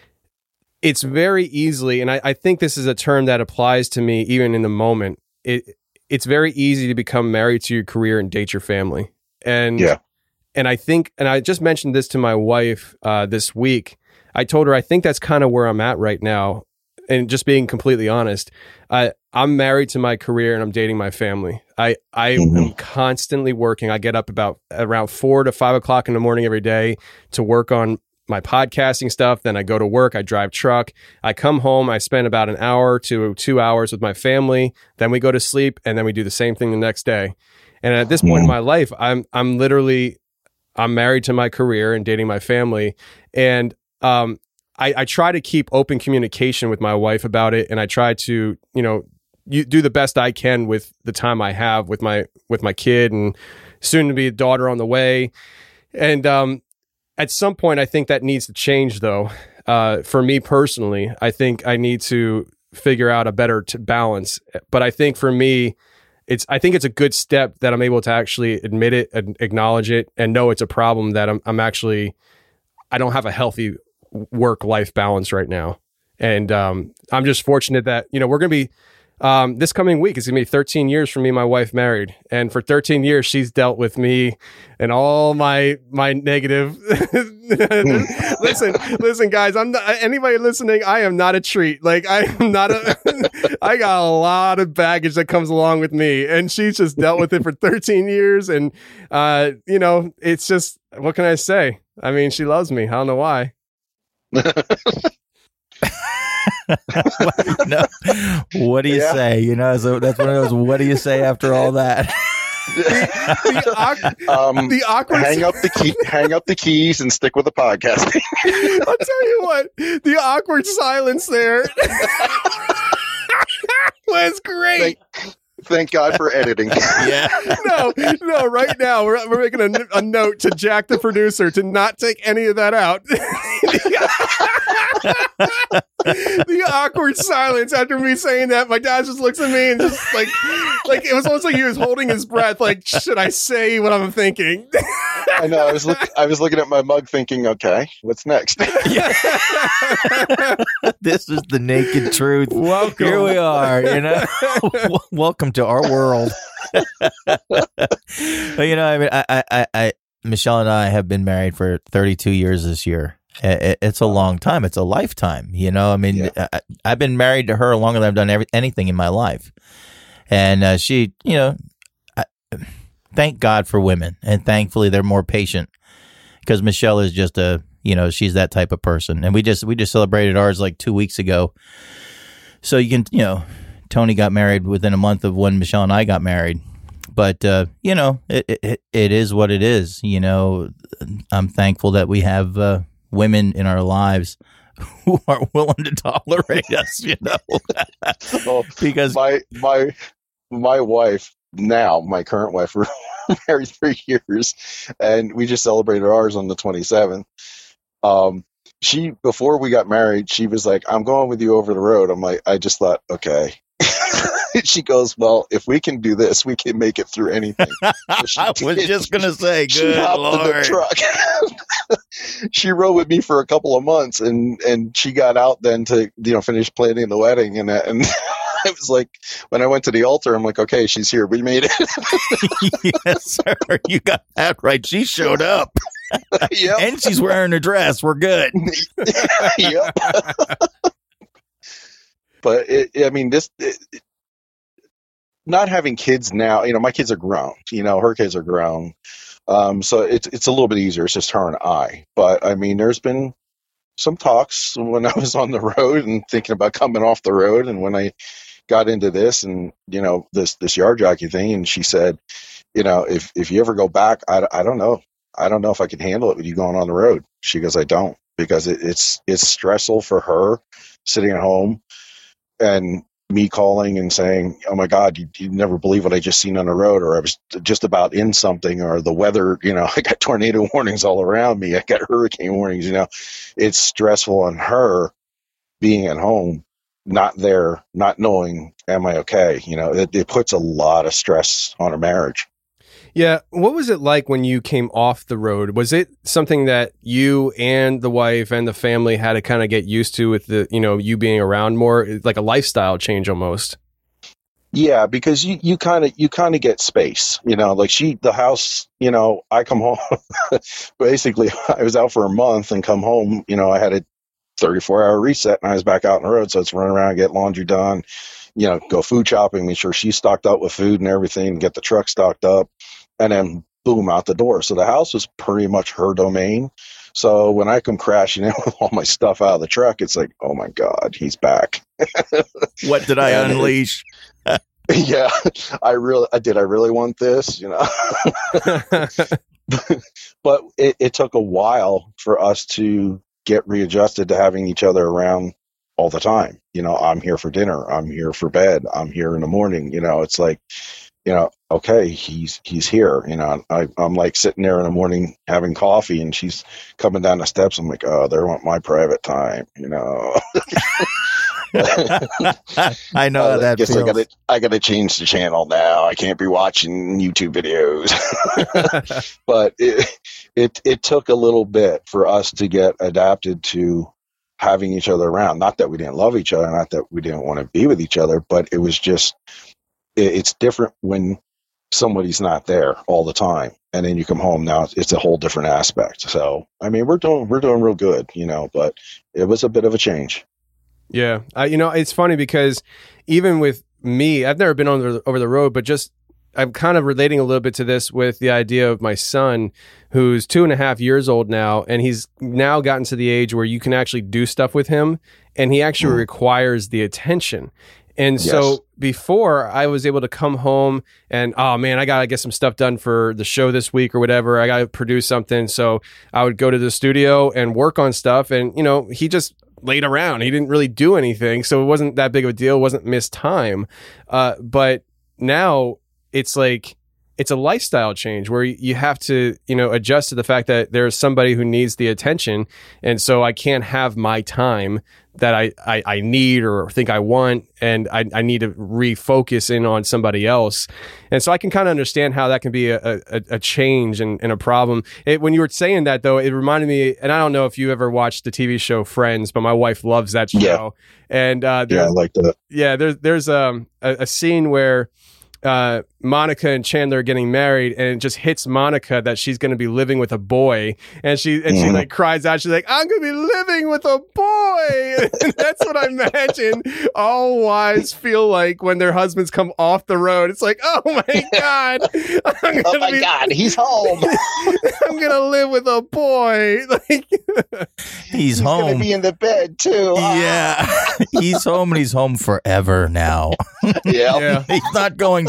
[SPEAKER 2] It's very easily, and I, I think this is a term that applies to me even in the moment. It it's very easy to become married to your career and date your family. And
[SPEAKER 7] yeah.
[SPEAKER 2] and I think, and I just mentioned this to my wife uh, this week. I told her I think that's kind of where I'm at right now. And just being completely honest, I, I'm married to my career and I'm dating my family. I, I mm-hmm. am constantly working. I get up about around four to five o'clock in the morning every day to work on my podcasting stuff. Then I go to work. I drive truck. I come home. I spend about an hour to two hours with my family. Then we go to sleep, and then we do the same thing the next day. And at this point mm-hmm. in my life, I'm I'm literally I'm married to my career and dating my family. And um. I, I try to keep open communication with my wife about it, and I try to, you know, you do the best I can with the time I have with my with my kid and soon to be a daughter on the way. And um, at some point, I think that needs to change, though. Uh, for me personally, I think I need to figure out a better t- balance. But I think for me, it's I think it's a good step that I'm able to actually admit it and acknowledge it and know it's a problem that I'm I'm actually I don't have a healthy work-life balance right now. And um, I'm just fortunate that, you know, we're going to be, um, this coming week, it's going to be thirteen years for me and my wife married. And for thirteen years, she's dealt with me and all my, my negative. listen, listen, guys, I'm not, anybody listening, I am not a treat. Like, I am not a, I got a lot of baggage that comes along with me. And she's just dealt with it for thirteen years. And, uh, you know, it's just, what can I say? I mean, she loves me. I don't know why.
[SPEAKER 6] No. What do you yeah. say? You know, so that's one of those. What do you say after all that?
[SPEAKER 2] the, the, awkward, um, the awkward.
[SPEAKER 7] Hang up the key. Hang up the keys and stick with the podcasting.
[SPEAKER 2] I'll tell you what. The awkward silence there was great.
[SPEAKER 7] Thank, thank God for editing.
[SPEAKER 6] Yeah.
[SPEAKER 2] No, no. Right now, we're we're making a, a note to Jack, the producer, to not take any of that out. The awkward silence after me saying that, my dad just looks at me and just like, like it was almost like he was holding his breath. Like, should I say what I'm thinking?
[SPEAKER 7] I know. I was look, I was looking at my mug, thinking, okay, what's next?
[SPEAKER 6] This is the naked truth.
[SPEAKER 2] Welcome.
[SPEAKER 6] Here we are. You know, welcome to our world. But you know, I mean, I, I, I, Michelle and I have been married for thirty-two years this year. It's a long time. It's a lifetime. You know, I mean, yeah. I, I've been married to her longer than I've done every, anything in my life. And uh, she, you know, I, thank God for women. And thankfully, they're more patient, because Michelle is just a, you know, she's that type of person. And we just, we just celebrated ours like two weeks ago. So you can, you know, Tony got married within a month of when Michelle and I got married. but uh, you know, it, it it is what it is. You know, I'm thankful that we have uh, women in our lives who are willing to tolerate us. You know,
[SPEAKER 7] well,
[SPEAKER 6] because
[SPEAKER 7] my my my wife now, my current wife, we're married three years, and we just celebrated ours on the twenty-seventh. Um, she before we got married, she was like, "I'm going with you over the road." I'm like, I just thought, okay. She goes, "Well, if we can do this, we can make it through anything." So
[SPEAKER 6] I was just gonna say, good
[SPEAKER 7] she hopped
[SPEAKER 6] Lord.
[SPEAKER 7] in the truck. She rode with me for a couple of months, and and she got out then to you know finish planning the wedding, and and I was like, when I went to the altar, I'm like, okay, she's here. We made it.
[SPEAKER 6] Yes, sir. You got that right. She showed up.
[SPEAKER 7] Yep.
[SPEAKER 6] And she's wearing a dress. We're good.
[SPEAKER 7] Yep. But it, I mean, this it, not having kids now. You know, my kids are grown. You know, her kids are grown. Um, so it's it's a little bit easier. It's just her and I. But I mean, there's been some talks when I was on the road and thinking about coming off the road, and when I got into this and you know this this yard jockey thing, and she said, you know, if if you ever go back, I, I don't know. I don't know if I can handle it with you going on the road. She goes, I don't, because it, it's it's stressful for her sitting at home and me calling and saying, oh my God, you, you never believe what I just seen on the road, or I was just about in something, or the weather, you know, I got tornado warnings all around me. I got hurricane warnings, you know, it's stressful on her being at home, not there, not knowing, am I okay? You know, it, it puts a lot of stress on a marriage.
[SPEAKER 2] Yeah. What was it like when you came off the road? Was it something that you and the wife and the family had to kind of get used to with the, you know, you being around more, like a lifestyle change almost?
[SPEAKER 7] Yeah, because you, you kind of, you kind of get space, you know, like she, the house, you know, I come home, basically I was out for a month and come home, you know, I had a thirty-four hour reset and I was back out on the road. So it's run around, get laundry done, you know, go food shopping, make sure she's stocked up with food and everything, get the truck stocked up, and then boom, out the door. So the house was pretty much her domain. So when I come crashing in with all my stuff out of the truck, it's like, oh my God, he's back.
[SPEAKER 6] What did I unleash?
[SPEAKER 7] Yeah, I really, I did. I really want this, you know. But it, it took a while for us to get readjusted to having each other around all the time. You know, I'm here for dinner. I'm here for bed. I'm here in the morning. You know, it's like, you know, okay, he's he's here. You know, I, I'm like sitting there in the morning having coffee, and she's coming down the steps. I'm like, oh, they want my private time. You know.
[SPEAKER 6] I know
[SPEAKER 7] uh,
[SPEAKER 6] how that
[SPEAKER 7] I guess
[SPEAKER 6] feels.
[SPEAKER 7] I gotta, I gotta change the channel now. I can't be watching YouTube videos. But it, it, it took a little bit for us to get adapted to having each other around. Not that we didn't love each other, not that we didn't want to be with each other, but it was just, it, it's different when somebody's not there all the time. And then you come home, now it's, it's a whole different aspect. So, I mean, we're doing, we're doing real good, you know, but it was a bit of a change.
[SPEAKER 2] Yeah. Uh, you know, it's funny because even with me, I've never been on the, over the road, but just I'm kind of relating a little bit to this with the idea of my son, who's two and a half years old now. And he's now gotten to the age where you can actually do stuff with him, and he actually mm. requires the attention. And yes. So before, I was able to come home and, oh man, I got to get some stuff done for the show this week or whatever. I got to produce something. So I would go to the studio and work on stuff. And, you know, he just laid around. He didn't really do anything. So it wasn't that big of a deal. It wasn't missed time. Uh, but now it's like, it's a lifestyle change where you have to, you know, adjust to the fact that there's somebody who needs the attention. And so I can't have my time that I, I, I need or think I want, and I, I need to refocus in on somebody else. And so I can kind of understand how that can be a, a, a change and, and a problem. It, when you were saying that, though, it reminded me, and I don't know if you ever watched the T V show Friends, but my wife loves that show.
[SPEAKER 7] Yeah.
[SPEAKER 2] And uh,
[SPEAKER 7] yeah, I like that.
[SPEAKER 2] Yeah, there's, there's um, a, a scene where uh, Monica and Chandler are getting married, and it just hits Monica that she's going to be living with a boy, and she and mm. she like cries out, she's like, I'm going to be living with a boy. And that's what I imagine all wives feel like when their husbands come off the road. It's like, oh my God, I'm
[SPEAKER 7] oh my
[SPEAKER 2] be,
[SPEAKER 7] God, he's home.
[SPEAKER 2] I'm going to live with a boy. Like,
[SPEAKER 6] he's,
[SPEAKER 7] he's
[SPEAKER 6] home.
[SPEAKER 7] He's going to be in the bed too.
[SPEAKER 6] Yeah, he's home, and he's home forever now.
[SPEAKER 7] Yeah,
[SPEAKER 6] yeah. He's not going back.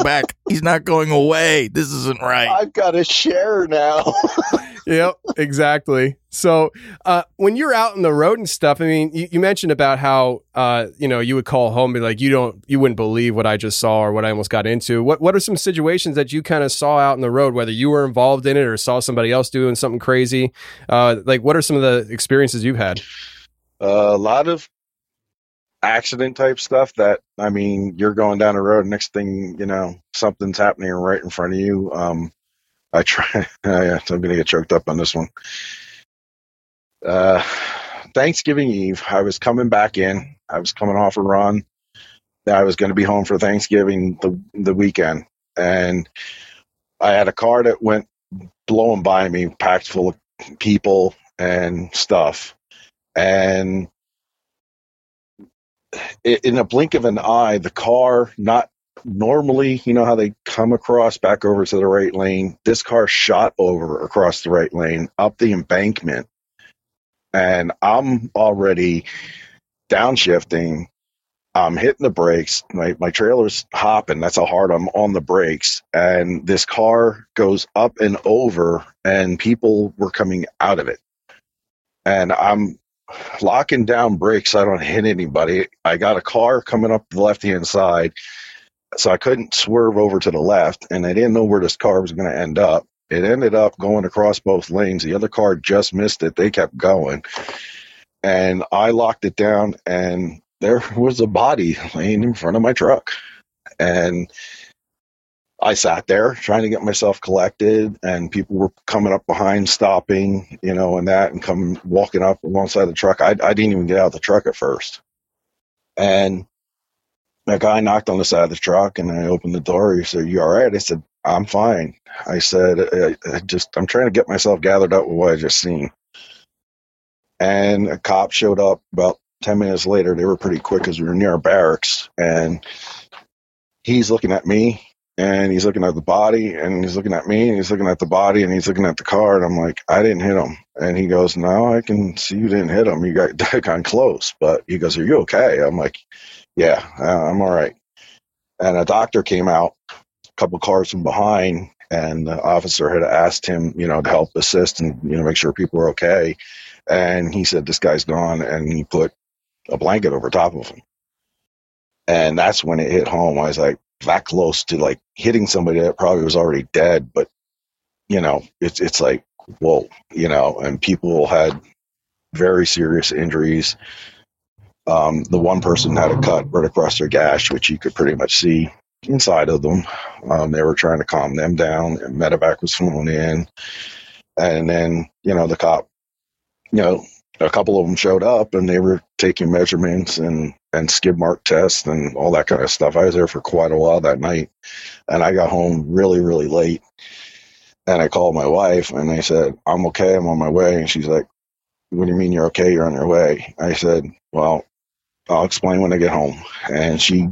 [SPEAKER 6] He's not going away. This isn't right.
[SPEAKER 7] I've got to share now.
[SPEAKER 2] Yep, exactly. So uh, when you're out on the road and stuff, I mean, you, you mentioned about how, uh, you know, you would call home and be like, you don't, you wouldn't believe what I just saw or what I almost got into. What What are some situations that you kind of saw out on the road, whether you were involved in it or saw somebody else doing something crazy? Uh, like, what are some of the experiences you've had?
[SPEAKER 7] Uh, a lot of accident type stuff that, I mean, you're going down the road, next thing, you know, something's happening right in front of you. Um, I try, I'm going to get choked up on this one. Uh, Thanksgiving Eve, I was coming back in. I was coming off a run. I was going to be home for Thanksgiving the the weekend, and I had a car that went blowing by me, packed full of people and stuff, and it, in a blink of an eye, the car, not normally, you know how they come across back over to the right lane, this car shot over across the right lane up the embankment. And I'm already downshifting. I'm hitting the brakes. My my trailer's hopping. That's how hard I'm on the brakes. And this car goes up and over, and people were coming out of it. And I'm locking down brakes so I don't hit anybody. I got a car coming up the left-hand side, so I couldn't swerve over to the left, and I didn't know where this car was going to end up. It ended up going across both lanes. The other car just missed it. They kept going. And I locked it down, and there was a body laying in front of my truck. And I sat there trying to get myself collected, and people were coming up behind, stopping, you know, and that, and come walking up alongside the truck. I, I didn't even get out of the truck at first. And a guy knocked on the side of the truck, and I opened the door. He said, "You all right?" I said, "I'm fine." I said, I, I just, I'm trying to get myself gathered up with what I just seen. And a cop showed up about ten minutes later. They were pretty quick because we were near our barracks. And he's looking at me, and he's looking at the body, and he's looking at me, and he's looking at the body, and he's looking at the car. And I'm like, "I didn't hit him." And he goes, "No, I can see you didn't hit him. You got that kind close." But he goes, "Are you okay?" I'm like, "Yeah, I'm all right." And a doctor came out a couple cars from behind, and the officer had asked him, you know, to help assist and, you know, make sure people were okay. And he said, "This guy's gone," and he put a blanket over top of him. And that's when it hit home. I was like that close to like hitting somebody that probably was already dead, but you know, it's it's like, whoa, you know, and people had very serious injuries. Um, the one person had a cut right across their gash, which you could pretty much see inside of them. Um, they were trying to calm them down, and medevac was flown in. And then, you know, the cop, you know, a couple of them showed up, and they were taking measurements and, and skid mark tests and all that kind of stuff. I was there for quite a while that night, and I got home really, really late. And I called my wife, and I said, "I'm okay. I'm on my way." And she's like, "What do you mean you're okay? You're on your way?" I said, "Well, I'll explain when I get home." And she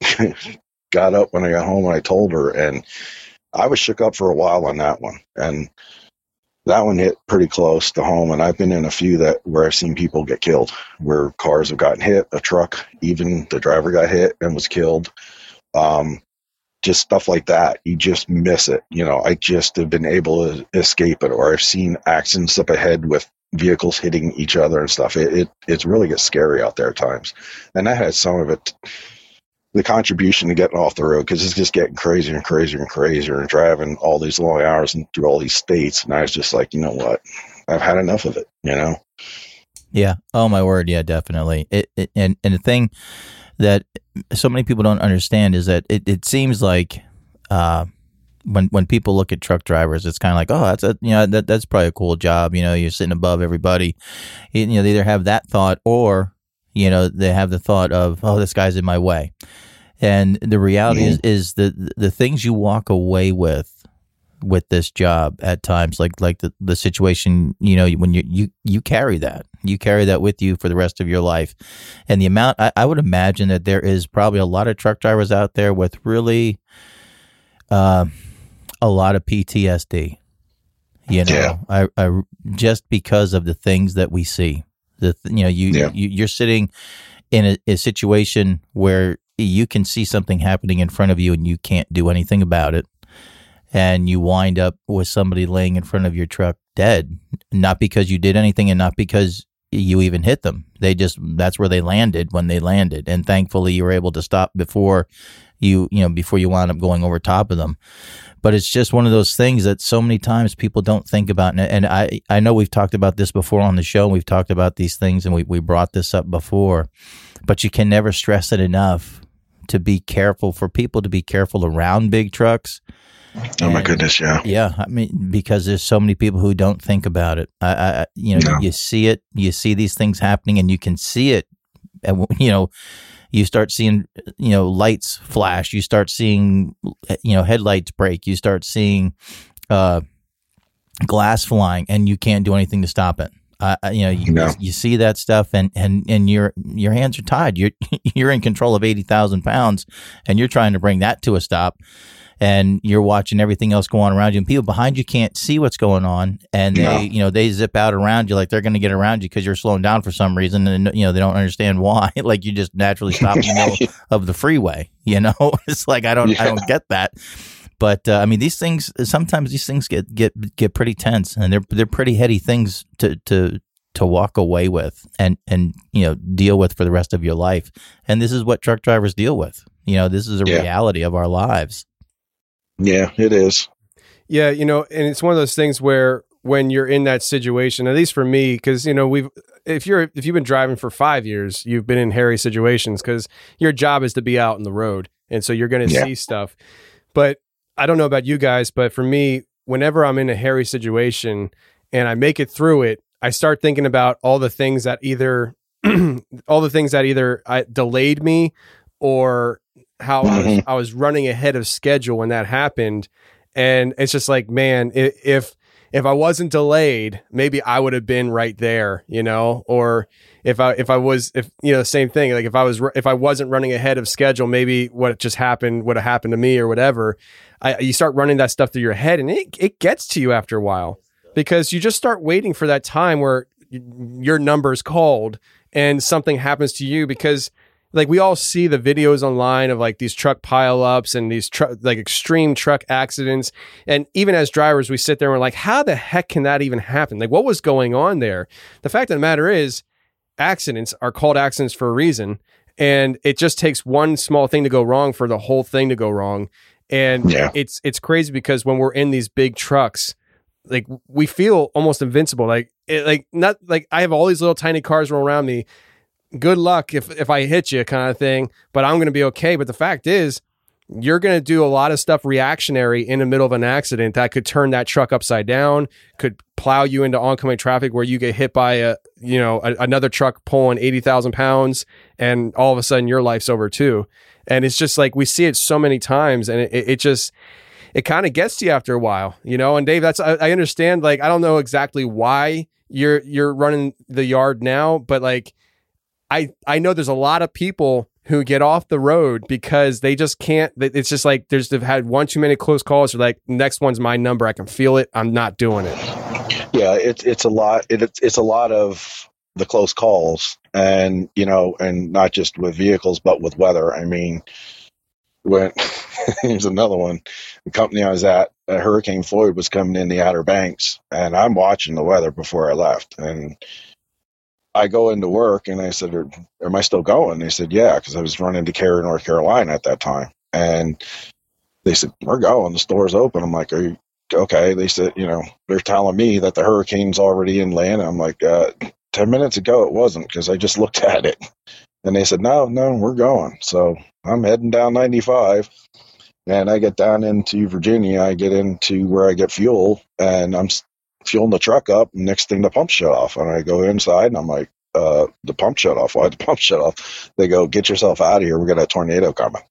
[SPEAKER 7] got up when I got home, and I told her, and I was shook up for a while on that one. And that one hit pretty close to home. And I've been in a few that where I've seen people get killed, where cars have gotten hit, a truck, even the driver got hit and was killed. Um, just stuff like that. You just miss it. You know, I just have been able to escape it, or I've seen accidents up ahead with vehicles hitting each other and stuff. It, it, it really gets scary out there at times. And that has some of it, the contribution to getting off the road, because it's just getting crazier and crazier and crazier, and driving all these long hours and through all these states. And I was just like, you know what? I've had enough of it, you know?
[SPEAKER 6] Yeah. Oh, my word. Yeah, definitely. It, it and, and the thing that so many people don't understand is that it, it seems like uh, when when people look at truck drivers, it's kind of like, oh, that's a, you know, that that's probably a cool job. You know, you're sitting above everybody. You know, they either have that thought, or, you know, they have the thought of, oh, this guy's in my way. And the reality mm-hmm. is, is the the things you walk away with with this job at times, like like the, the situation, you know, when you, you you carry that, you carry that with you for the rest of your life. And the amount, I, I would imagine that there is probably a lot of truck drivers out there with really uh, a lot of P T S D, you know, yeah. I, I just because of the things that we see. The you know you, yeah. you you're sitting in a, a situation where you can see something happening in front of you and you can't do anything about it. And you wind up with somebody laying in front of your truck dead, not because you did anything and not because you even hit them. They just, that's where they landed when they landed. And thankfully you were able to stop before you, you know, before you wound up going over top of them. But it's just one of those things that so many times people don't think about. And, and I, I know we've talked about this before on the show. We've talked about these things and we, we brought this up before, but you can never stress it enough to be careful, for people to be careful around big trucks.
[SPEAKER 7] Oh my goodness, yeah.
[SPEAKER 6] Yeah, I mean, because there's so many people who don't think about it. I, I you know,
[SPEAKER 7] No.
[SPEAKER 6] you see it, you see these things happening, and you can see it. And you know, you start seeing, you know, lights flash. You start seeing, you know, headlights break. You start seeing uh, glass flying, and you can't do anything to stop it. Uh, you know, you,
[SPEAKER 7] No.
[SPEAKER 6] you see that stuff, and, and, and your your hands are tied. You're you're in control of eighty thousand pounds, and you're trying to bring that to a stop. And you're watching everything else go on around you, and people behind you can't see what's going on, and they,
[SPEAKER 7] No.
[SPEAKER 6] you know, they zip out around you like they're going to get around you because you're slowing down for some reason, and you know they don't understand why. Like you just naturally stop in the middle of the freeway. You know, it's like I don't,
[SPEAKER 7] Yeah.
[SPEAKER 6] I don't get that. But uh, I mean, these things sometimes these things get get get pretty tense, and they're they're pretty heady things to to to walk away with and and you know deal with for the rest of your life. And this is what truck drivers deal with. You know, this is a
[SPEAKER 7] Yeah.
[SPEAKER 6] reality of our lives.
[SPEAKER 7] Yeah, it is.
[SPEAKER 2] Yeah, you know, and it's one of those things where when you're in that situation, at least for me, because you know we've if you're if you've been driving for five years, you've been in hairy situations because your job is to be out on the road, and so you're going to
[SPEAKER 7] Yeah.
[SPEAKER 2] see stuff. But I don't know about you guys, but for me, whenever I'm in a hairy situation and I make it through it, I start thinking about all the things that either all the things that either I, delayed me or how I, was,
[SPEAKER 7] Mhm.
[SPEAKER 2] I was running ahead of schedule when that happened. And it's just like, man, i- if if I wasn't delayed, maybe I would have been right there, you know, or if I if I was if you know the same thing, like if I was if I wasn't running ahead of schedule, maybe what just happened would have happened to me or whatever. I, you start running that stuff through your head, and it it gets to you after a while because you just start waiting for that time where y- your number's called and something happens to you because. Like we all see the videos online of like these truck pileups and these truck like extreme truck accidents. And even as drivers, we sit there and we're like, how the heck can that even happen? Like what was going on there? The fact of the matter is accidents are called accidents for a reason. And it just takes one small thing to go wrong for the whole thing to go wrong. And
[SPEAKER 7] Yeah.
[SPEAKER 2] it's, it's crazy because when we're in these big trucks, like we feel almost invincible. Like, it, like not like I have all these little tiny cars rolling around me. Good luck if, if I hit you kind of thing, but I'm going to be okay. But the fact is, you're going to do a lot of stuff reactionary in the middle of an accident that could turn that truck upside down, could plow you into oncoming traffic where you get hit by a, you know, a, another truck pulling eighty thousand pounds and all of a sudden your life's over too. And it's just like, we see it so many times and it, it just, it kind of gets to you after a while, you know? And Dave, that's, I, I understand. Like, I don't know exactly why you're, you're running the yard now, but like, I, I know there's a lot of people who get off the road because they just can't. It's just like there's they've had one too many close calls. They're like, next one's my number. I can feel it. I'm not doing it.
[SPEAKER 7] Yeah, it's it's a lot. It, it's it's a lot of the close calls, and you know, and not just with vehicles, but with weather. I mean, when here's another one. The company I was at, uh, Hurricane Floyd was coming in the Outer Banks, and I'm watching the weather before I left, and I go into work and I said, are, am I still going? They said, yeah, because I was running to Cary, North Carolina at that time. And they said, we're going. The store's open. I'm like, are you okay? They said, you know, they're telling me that the hurricane's already inland. I'm like, uh, ten minutes ago it wasn't because I just looked at it. And they said, no, no, we're going. So I'm heading down ninety-five. And I get down into Virginia. I get into where I get fuel. And I'm fueling the truck up, and next thing the pump shut off, and I go inside and I'm like, uh the pump shut off. Why'd the pump shut off? They go, get yourself out of here, we got a tornado coming.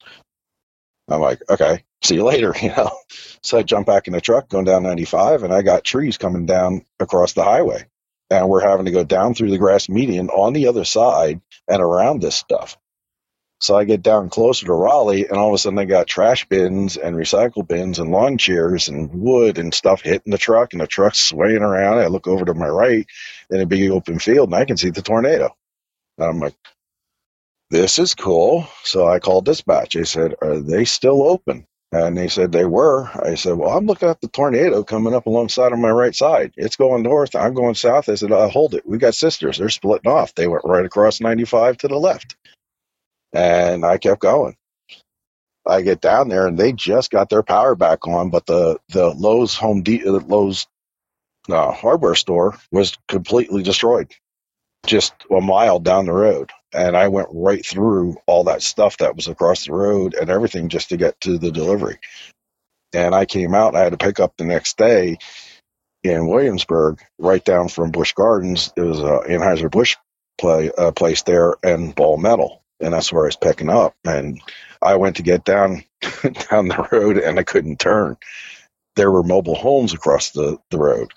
[SPEAKER 7] I'm like, okay, see you later, you know. So I jump back in the truck going down ninety-five, and I got trees coming down across the highway, and we're having to go down through the grass median on the other side and around this stuff. So I get down closer to Raleigh, and all of a sudden I got trash bins and recycle bins and lawn chairs and wood and stuff hitting the truck, and the truck's swaying around. I look over to my right in a big open field, and I can see the tornado. And I'm like, this is cool. So I called dispatch. I said, are they still open? And they said they were. I said, well, I'm looking at the tornado coming up alongside on my right side. It's going north. I'm going south. I said, uh, hold it. We got sisters. They're splitting off. They went right across ninety-five to the left. And I kept going. I get down there, and they just got their power back on, but the, the Lowe's Home De- Lowe's uh, hardware store was completely destroyed, just a mile down the road. And I went right through all that stuff that was across the road and everything just to get to the delivery. And I came out, and I had to pick up the next day in Williamsburg, right down from Busch Gardens. It was a Anheuser-Busch play, uh, place there, and Ball Metal. And that's where I was picking up. And I went to get down down the road, and I couldn't turn. There were mobile homes across the, the road.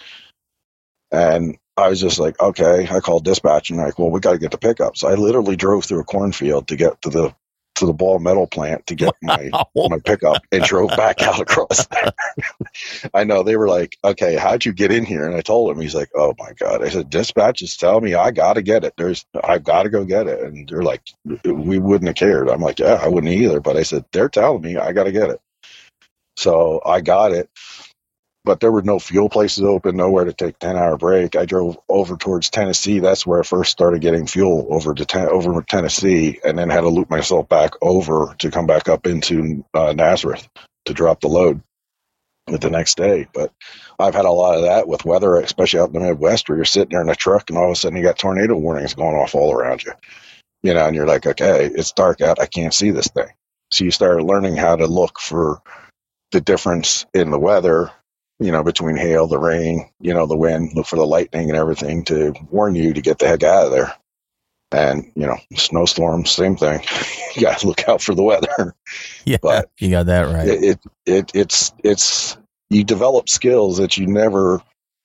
[SPEAKER 7] And I was just like, okay. I called dispatch, and like, well, we got to get the pickup. So I literally drove through a cornfield to get to the to the Ball Metal plant to get my my pickup, and drove back out across there. I know, they were like, okay, how'd you get in here? And I told him. He's like, oh my God. I said, dispatch is telling me I got to get it. There's, I've got to go get it. And they're like, we wouldn't have cared. I'm like, yeah, I wouldn't either. But I said, they're telling me I got to get it. So I got it. But there were no fuel places open, nowhere to take ten hour break. I drove over towards Tennessee. That's where I first started getting fuel, over to ten, over Tennessee, and then had to loop myself back over to come back up into uh, Nazareth to drop the load the next day. But I've had a lot of that with weather, especially out in the Midwest, where you're sitting there in a truck and all of a sudden you got tornado warnings going off all around you. You know, and you're like, okay, it's dark out. I can't see this thing. So you start learning how to look for the difference in the weather, you know, between hail, the rain, you know, the wind, look for the lightning and everything to warn you to get the heck out of there. And, you know, snowstorms, same thing. You got to look out for the weather.
[SPEAKER 6] Yeah,
[SPEAKER 7] but
[SPEAKER 6] you got that right.
[SPEAKER 7] It, it, it, it's, it's, you develop skills that you never,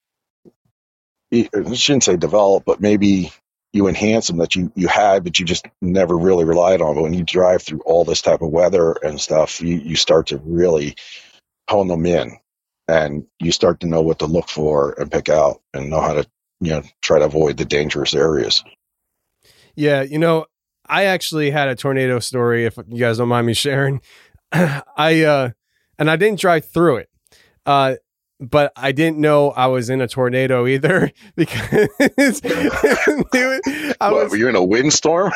[SPEAKER 7] I shouldn't say develop, but maybe you enhance them that you, you had, but you just never really relied on. But when you drive through all this type of weather and stuff, you, you start to really hone them in. And you start to know what to look for and pick out, and know how to, you know, try to avoid the dangerous areas.
[SPEAKER 2] Yeah, you know, I actually had a tornado story, if you guys don't mind me sharing. I uh, and I didn't drive through it, uh, but I didn't know I was in a tornado either, because I
[SPEAKER 7] what,
[SPEAKER 2] was,
[SPEAKER 7] were you in a windstorm?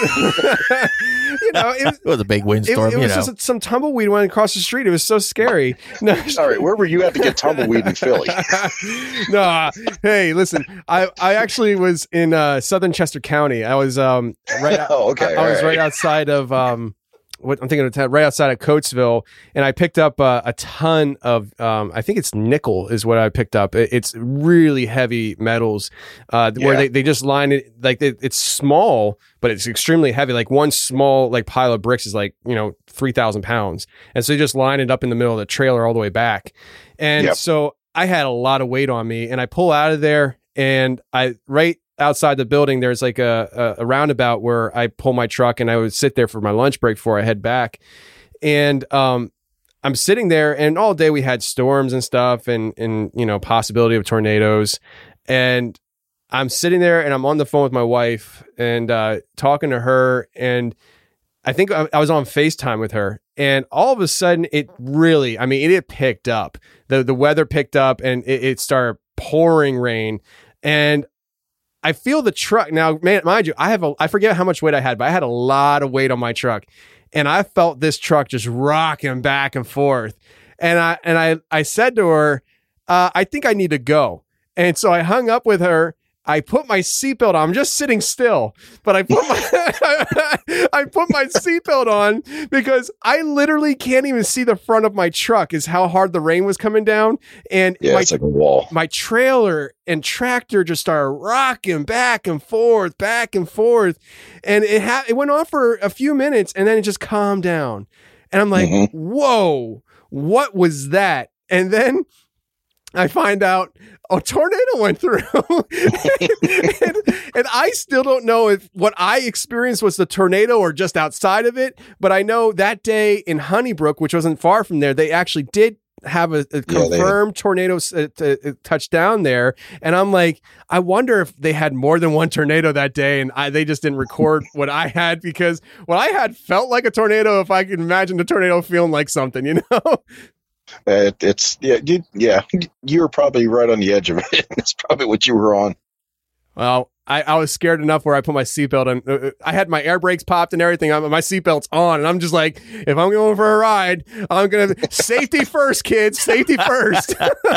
[SPEAKER 2] You know, it was,
[SPEAKER 6] it was a big windstorm.
[SPEAKER 2] It, it
[SPEAKER 6] you
[SPEAKER 2] was
[SPEAKER 6] know.
[SPEAKER 2] just some tumbleweed went across the street. It was so scary. No,
[SPEAKER 7] all right, where were you at to get tumbleweed in Philly?
[SPEAKER 2] No, uh, hey, listen, I, I actually was in uh, Southern Chester County. I was um right.
[SPEAKER 7] Oh, okay.
[SPEAKER 2] I, I was
[SPEAKER 7] right.
[SPEAKER 2] right outside of um. What I'm thinking of, town, right outside of Coatesville, and I picked up uh, a ton of, um, I think it's nickel is what I picked up. It, it's really heavy metals, uh, yeah. where they, they just line it, like it, it's small, but it's extremely heavy. Like one small like pile of bricks is like, you know, three thousand pounds. And so they just line it up in the middle of the trailer all the way back. And yep. so I had a lot of weight on me, and I pull out of there, and I, right outside the building, there's like a, a, a roundabout where I pull my truck, and I would sit there for my lunch break before I head back. And um, I'm sitting there, and all day we had storms and stuff, and, and, you know, possibility of tornadoes. And I'm sitting there, and I'm on the phone with my wife, and uh, talking to her. And I think I, I was on FaceTime with her, and all of a sudden it really, I mean, it, it picked up. The, the weather picked up, and it, it started pouring rain. And I feel the truck now, man, mind you, I have a, I forget how much weight I had, but I had a lot of weight on my truck, and I felt this truck just rocking back and forth. And I, and I, I said to her, uh, I think I need to go. And so I hung up with her. I put my seatbelt on. I'm just sitting still, but I put my I put my seatbelt on because I literally can't even see the front of my truck, is how hard the rain was coming down. And
[SPEAKER 7] yeah,
[SPEAKER 2] my,
[SPEAKER 7] it's like a wall.
[SPEAKER 2] My trailer and tractor just started rocking back and forth, back and forth. And it ha- it went on for a few minutes, and then it just calmed down. And I'm like, mm-hmm. whoa, what was that? And then I find out a tornado went through. and, and I still don't know if what I experienced was the tornado or just outside of it. But I know that day in Honeybrook, which wasn't far from there, they actually did have a, a
[SPEAKER 7] Yeah,
[SPEAKER 2] confirmed tornado s- uh, t- uh, touch down there, and I'm like, I wonder if they had more than one tornado that day, and I, they just didn't record what I had, because what I had felt like a tornado. If I could imagine the tornado feeling like something, you know.
[SPEAKER 7] It, it's yeah, you, yeah. You were probably right on the edge of it. It's probably what you were on.
[SPEAKER 2] Well, I, I was scared enough where I put my seatbelt on. Uh, I had my air brakes popped and everything. I'm, my seatbelt's on, and I'm just like, if I'm going for a ride, I'm gonna safety first, kids. Safety first.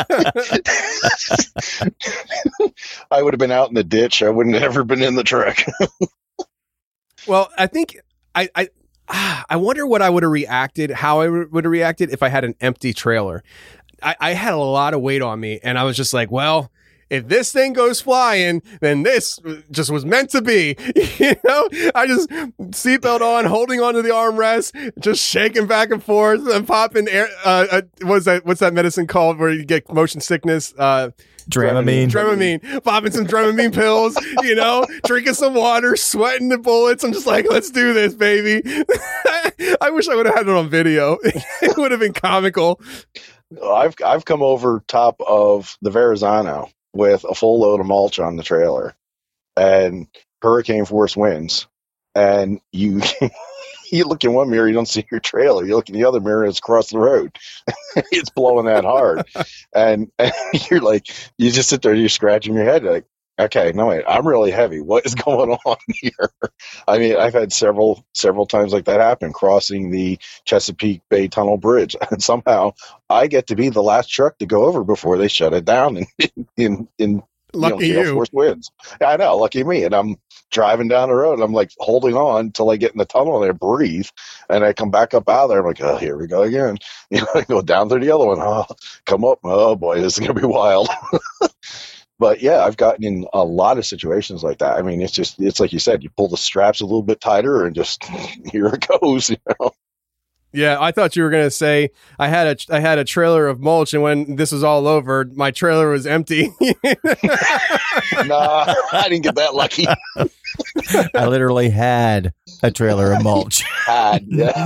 [SPEAKER 7] I would have been out in the ditch. I wouldn't have ever been in the truck.
[SPEAKER 2] Well, I think I. I I wonder what I would have reacted, how I would have reacted if I had an empty trailer. I, I had a lot of weight on me, and I was just like, well, if this thing goes flying, then this just was meant to be. You know, I just seatbelt on, holding onto the armrest, just shaking back and forth and popping air. Uh, uh, what's that? What's that medicine called where you get motion sickness? Uh,
[SPEAKER 6] Dramamine.
[SPEAKER 2] Dramamine. Popping some Dramamine pills, you know, drinking some water, sweating the bullets. I'm just like, let's do this, baby. I wish I would have had it on video. It would have been comical.
[SPEAKER 7] I've I've come over top of the Verrazano with a full load of mulch on the trailer and hurricane force winds, and you you look in one mirror, you don't see your trailer. You look in the other mirror, it's across the road. It's blowing that hard, and, and you're like, you just sit there, you're scratching your head, like, okay, no wait, I'm really heavy. What is going on here? I mean, I've had several several times like that happen, crossing the Chesapeake Bay Tunnel Bridge, and somehow I get to be the last truck to go over before they shut it down. In in, in
[SPEAKER 2] lucky
[SPEAKER 7] you, know,
[SPEAKER 2] you.
[SPEAKER 7] force winds. I know, lucky me. And I'm driving down the road, and I'm like holding on until I get in the tunnel and I breathe, and I come back up out of there. I'm like, oh, here we go again. You know, I go down through the other one. Oh, come up. Oh boy, this is gonna be wild. But yeah, I've gotten in a lot of situations like that. I mean, it's just, it's like you said, you pull the straps a little bit tighter and just, here it goes, you know?
[SPEAKER 2] Yeah, I thought you were gonna say I had a I had a trailer of mulch, and when this was all over, my trailer was empty.
[SPEAKER 7] Nah, I didn't get that lucky.
[SPEAKER 6] I literally had a trailer of mulch.
[SPEAKER 7] Had, yeah.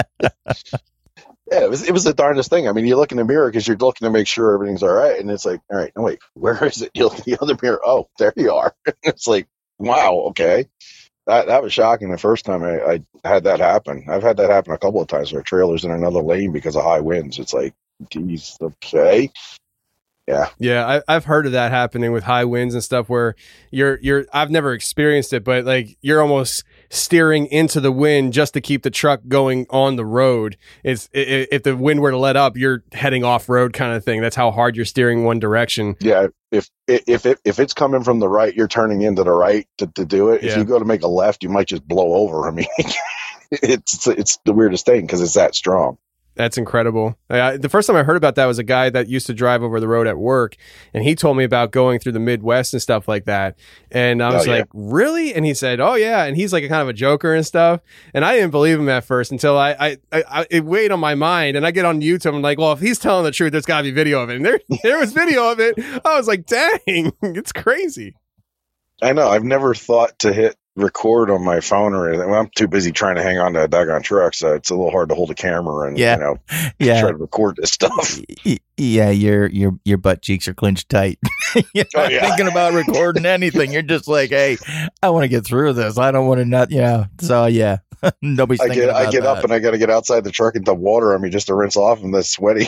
[SPEAKER 7] Yeah, it was it was the darndest thing. I mean, you look in the mirror because you're looking to make sure everything's all right, and it's like, all right, no wait, where is it? You look in the other mirror. Oh, there you are. It's like, wow, okay. That that was shocking the first time I, I had that happen. I've had that happen a couple of times where trailers in another lane because of high winds. It's like, geez, okay. Yeah.
[SPEAKER 2] Yeah, I, I've heard of that happening with high winds and stuff where you're you're I've never experienced it, but like you're almost steering into the wind just to keep the truck going on the road. It's if, if the wind were to let up, you're heading off road kind of thing. That's how hard you're steering one direction.
[SPEAKER 7] Yeah. If if it, if it's coming from the right, you're turning into the right to, to do it.
[SPEAKER 2] Yeah.
[SPEAKER 7] If you go to make a left, you might just blow over. I mean, it's it's the weirdest thing because it's that strong.
[SPEAKER 2] That's incredible. I, the first time I heard about that was a guy that used to drive over the road at work, and he told me about going through the Midwest and stuff like that. And I was
[SPEAKER 7] Oh, yeah.
[SPEAKER 2] like, really? And he said, oh, yeah. And he's like a kind of a joker and stuff. And I didn't believe him at first until I, I, I, I it weighed on my mind. And I get on YouTube. I'm like, well, if he's telling the truth, there's got to be video of it. And there, there was video of it. I was like, dang, it's crazy.
[SPEAKER 7] I know. I've never thought to hit record on my phone or anything. Well, I'm too busy trying to hang on to a doggone truck, so it's a little hard to hold a camera and
[SPEAKER 6] Yeah.
[SPEAKER 7] you know
[SPEAKER 6] Yeah.
[SPEAKER 7] try to record this stuff.
[SPEAKER 6] Y- Yeah, your your your butt cheeks are clenched tight. You're
[SPEAKER 7] Oh,
[SPEAKER 6] not
[SPEAKER 7] yeah.
[SPEAKER 6] thinking about recording anything. You're just like, hey, I want to get through this. I don't want to not, yeah. So yeah, nobody's
[SPEAKER 7] I
[SPEAKER 6] thinking
[SPEAKER 7] get
[SPEAKER 6] about
[SPEAKER 7] I get
[SPEAKER 6] that.
[SPEAKER 7] up and I got to get outside the truck and dump water on me just to rinse off. I'm that sweaty.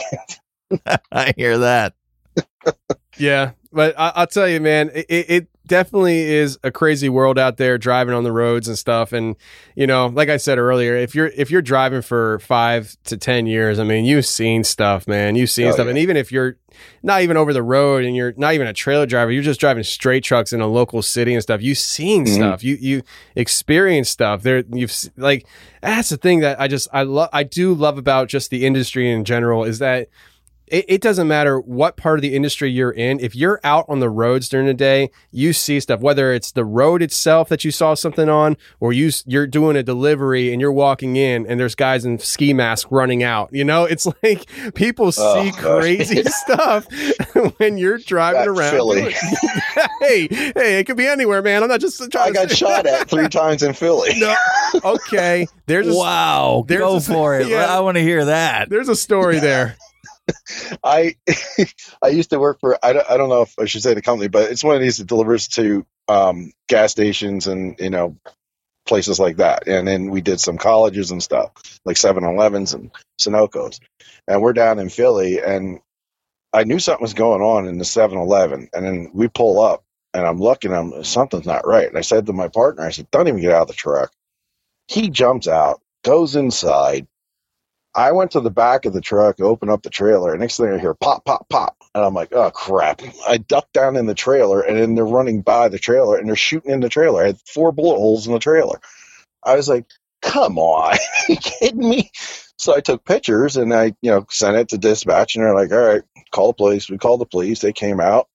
[SPEAKER 6] I hear that.
[SPEAKER 2] Yeah, but I, I'll tell you, man, it, it definitely is a crazy world out there driving on the roads and stuff. And you know, like I said earlier, if you're if you're driving for five to ten years, I mean, you've seen stuff, man. You've seen
[SPEAKER 7] Oh,
[SPEAKER 2] stuff,
[SPEAKER 7] yeah.
[SPEAKER 2] and even if you're not even over the road and you're not even a trailer driver, you're just driving straight trucks in a local city and stuff. You've seen
[SPEAKER 7] Mhm.
[SPEAKER 2] stuff. You you experience stuff. There, you've s- like that's the thing that I just I love. I do love about just the industry in general is that. It, it doesn't matter what part of the industry you're in. If you're out on the roads during the day, you see stuff, whether it's the road itself that you saw something on, or you, you're doing a delivery and you're walking in and there's guys in ski masks running out. You know, it's like people see
[SPEAKER 7] Oh, gosh.
[SPEAKER 2] crazy stuff when you're driving
[SPEAKER 7] That
[SPEAKER 2] around.
[SPEAKER 7] Philly.
[SPEAKER 2] hey, hey, it could be anywhere, man. I'm not just trying
[SPEAKER 7] I
[SPEAKER 2] to
[SPEAKER 7] got
[SPEAKER 2] say-
[SPEAKER 7] shot at three times in Philly.
[SPEAKER 2] No. Okay. There's a,
[SPEAKER 6] Wow,
[SPEAKER 2] there's
[SPEAKER 6] go
[SPEAKER 2] a-
[SPEAKER 6] for it.
[SPEAKER 2] yeah.
[SPEAKER 6] I want to hear that.
[SPEAKER 2] there's a story there.
[SPEAKER 7] I I used to work for, I don't, I don't know if I should say the company, but it's one of these that delivers to um, gas stations and, you know, places like that. And then we did some colleges and stuff, like seven elevens and Sunoco's. And we're down in Philly, and I knew something was going on in the seven eleven. And then we pull up, and I'm looking, I'm, something's not right. And I said to my partner, I said, don't even get out of the truck. He jumps out, goes inside. I went to the back of the truck, open up the trailer, and next thing I hear, pop, pop, pop. And I'm like, oh, crap. I ducked down in the trailer, and then they're running by the trailer, and they're shooting in the trailer. I had four bullet holes in the trailer. I was like, come on. Are you kidding me? So I took pictures, and I, you know, sent it to dispatch, and they're like, all right, call the police. We called the police. They came out.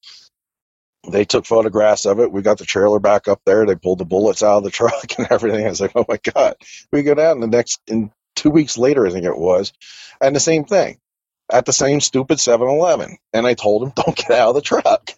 [SPEAKER 7] They took photographs of it. We got the trailer back up there. They pulled the bullets out of the truck and everything. I was like, oh, my God. We go down the next – in two weeks later, I think it was, and the same thing at the same stupid seven eleven. And I told him, don't get out of the truck.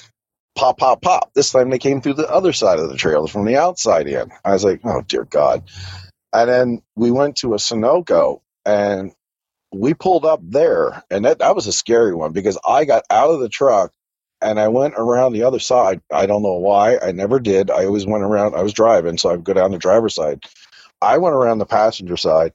[SPEAKER 7] Pop, pop, pop. This time they came through the other side of the trailer from the outside in. I was like, oh, dear God. And then we went to a Sunoco, and we pulled up there, and that, that was a scary one because I got out of the truck, and I went around the other side. I don't know why. I never did. I always went around. I was driving, so I would go down the driver's side. I went around the passenger side,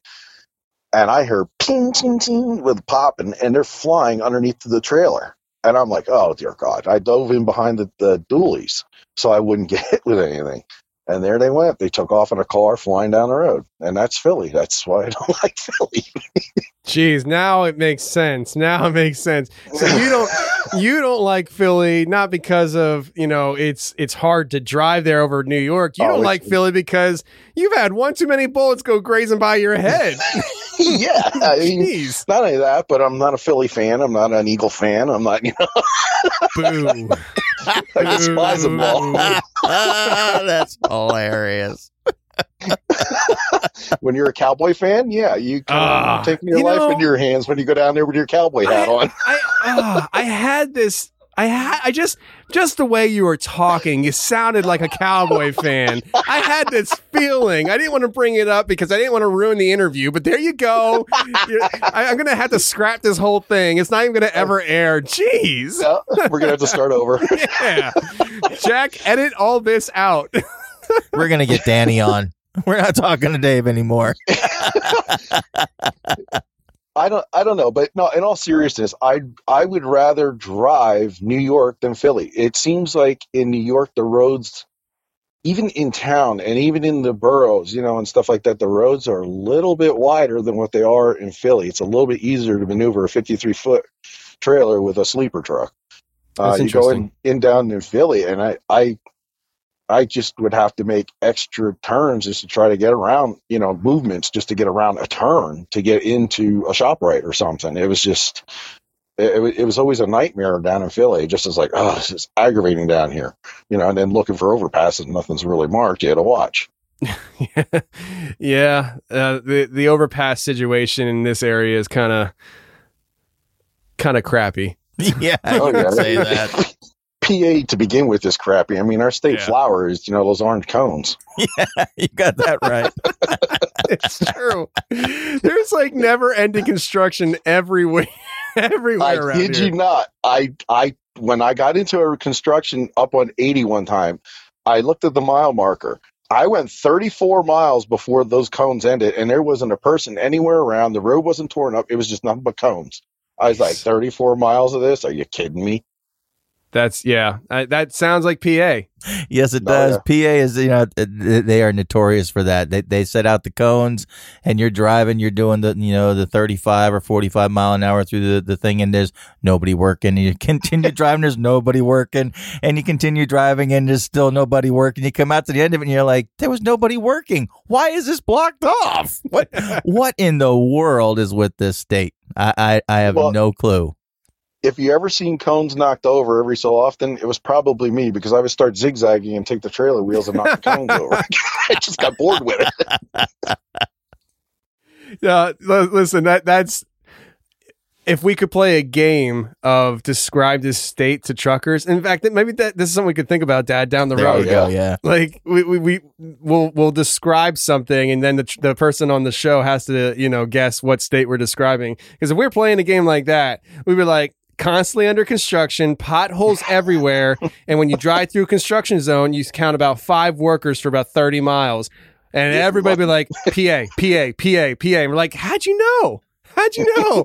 [SPEAKER 7] and I heard ping, ting, ting with pop, and, and they're flying underneath the trailer. And I'm like, oh, dear God. I dove in behind the, the dualies so I wouldn't get hit with anything. And there they went. They took off in a car flying down the road. And that's Philly. That's why I don't like Philly.
[SPEAKER 2] Jeez, now it makes sense. Now it makes sense. So you don't you don't like Philly, not because of, you know, it's it's hard to drive there over New York. You
[SPEAKER 7] Oh,
[SPEAKER 2] don't
[SPEAKER 7] it's-
[SPEAKER 2] like Philly because you've had one too many bullets go grazing by your head.
[SPEAKER 7] Yeah. I mean,
[SPEAKER 2] Jeez.
[SPEAKER 7] not only that, but I'm not a Philly fan. I'm not an Eagle fan. I'm not, you know,
[SPEAKER 2] Boo.
[SPEAKER 7] I despise them all.
[SPEAKER 6] That's hilarious.
[SPEAKER 7] When you're a Cowboy fan, yeah, you can
[SPEAKER 2] Ah,
[SPEAKER 7] take your
[SPEAKER 2] you
[SPEAKER 7] life
[SPEAKER 2] know-
[SPEAKER 7] into your hands when you go down there with your cowboy hat
[SPEAKER 2] I,
[SPEAKER 7] on.
[SPEAKER 2] I, uh, I had this. I had. I just. Just the way you were talking, you sounded like a Cowboy fan. I had this feeling. I didn't want to bring it up because I didn't want to ruin the interview. But there you go. You- I, I'm gonna have to scrap this whole thing. It's not even gonna ever air. Jeez.
[SPEAKER 7] Yeah, we're gonna have to start over.
[SPEAKER 2] Yeah. Jack, edit all this out.
[SPEAKER 6] We're going to get Danny on. We're not talking to Dave anymore.
[SPEAKER 7] I don't, I don't know, but no. In all seriousness, I, I would rather drive New York than Philly. It seems like in New York, the roads, even in town and even in the boroughs, you know, and stuff like that, the roads are a little bit wider than what they are in Philly. It's a little bit easier to maneuver a fifty-three foot trailer with a sleeper truck. Uh,
[SPEAKER 2] That's
[SPEAKER 7] you go in,
[SPEAKER 2] interesting.
[SPEAKER 7] in down in Philly, and I, I, I just would have to make extra turns just to try to get around, you know, movements just to get around a turn to get into a ShopRite or something. It was just, it, it was- it was always a nightmare down in Philly. Just as like, oh, this is aggravating down here, you know, and then looking for overpasses, nothing's really marked. You had to watch.
[SPEAKER 2] Yeah. Uh, the the overpass situation in this area is kind of kind of crappy.
[SPEAKER 6] Yeah, I
[SPEAKER 7] Oh,
[SPEAKER 6] would
[SPEAKER 7] yeah.
[SPEAKER 6] say that.
[SPEAKER 7] P A to begin with is crappy. I mean, our state
[SPEAKER 2] Yeah.
[SPEAKER 7] flower is, you know, those orange cones.
[SPEAKER 6] You got that right.
[SPEAKER 2] It's true. There's like never ending construction everywhere. Everywhere
[SPEAKER 7] I
[SPEAKER 2] around
[SPEAKER 7] kid
[SPEAKER 2] here.
[SPEAKER 7] you not. I, I, when I got into a construction up on eighty one time, I looked at the mile marker. I went thirty-four miles before those cones ended, and there wasn't a person anywhere around. The road wasn't torn up. It was just nothing but cones. I was like, thirty-four miles of this? Are you kidding me?
[SPEAKER 2] That's yeah. I, that sounds like P A.
[SPEAKER 6] Yes, it
[SPEAKER 7] Oh,
[SPEAKER 6] does.
[SPEAKER 7] yeah.
[SPEAKER 6] P A is, you know, they are notorious for that. They they set out the cones, and you're driving, you're doing the, you know, the thirty-five or forty-five mile an hour through the, the thing, and there's nobody working. And you continue driving, there's nobody working, and you continue driving, and there's still nobody working. You come out to the end of it, and you're like, there was nobody working. Why is this blocked off? What what in the world is with this state? I I, I have
[SPEAKER 7] Well,
[SPEAKER 6] no clue.
[SPEAKER 7] If you ever seen cones knocked over every so often, it was probably me because I would start zigzagging and take the trailer wheels and knock the cones over. I just got bored with it.
[SPEAKER 2] Yeah. L- listen, that that's if we could play a game of describe this state to truckers. In fact, maybe that this is something we could think about, Dad, down the
[SPEAKER 6] There
[SPEAKER 2] road.
[SPEAKER 6] you go, yeah.
[SPEAKER 2] Like we we we will we'll describe something, and then the the person on the show has to you know guess what state we're describing. Because if we're playing a game like that, we were like constantly under construction, potholes everywhere, and when you drive through a construction zone, you count about five workers for about thirty miles, and everybody be like P A, P A, P A, P A. And we're like, how'd you know? How'd you know?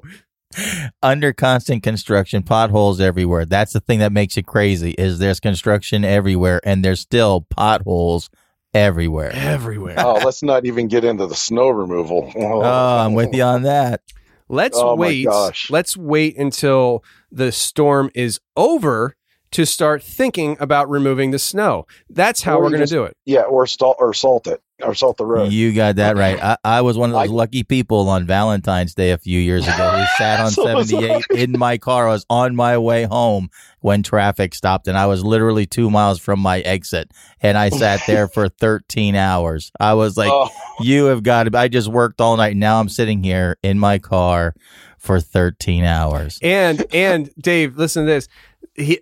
[SPEAKER 6] Under constant construction, potholes everywhere. That's the thing that makes it crazy is there's construction everywhere and there's still potholes everywhere.
[SPEAKER 2] Everywhere.
[SPEAKER 7] Oh, let's not even get into the snow removal.
[SPEAKER 6] Oh, I'm with you on that.
[SPEAKER 2] Let's
[SPEAKER 7] Oh, my
[SPEAKER 2] wait.
[SPEAKER 7] gosh.
[SPEAKER 2] Let's wait until the storm is over to start thinking about removing the snow. That's how
[SPEAKER 7] Or
[SPEAKER 2] we're
[SPEAKER 7] you
[SPEAKER 2] going to
[SPEAKER 7] just-
[SPEAKER 2] do it.
[SPEAKER 7] Yeah, or salt or salt it or salt the road.
[SPEAKER 6] You got that right. I, I was one of those
[SPEAKER 7] I-
[SPEAKER 6] lucky people on Valentine's Day a few years ago who sat on
[SPEAKER 7] So was
[SPEAKER 6] seventy-eight in my car. I was on my way home when traffic stopped, and I was literally two miles from my exit, and I sat there for thirteen hours. I was like,
[SPEAKER 7] Oh.
[SPEAKER 6] you have got to, I just worked all night. Now I'm sitting here in my car for thirteen hours.
[SPEAKER 2] And and Dave, listen to this. He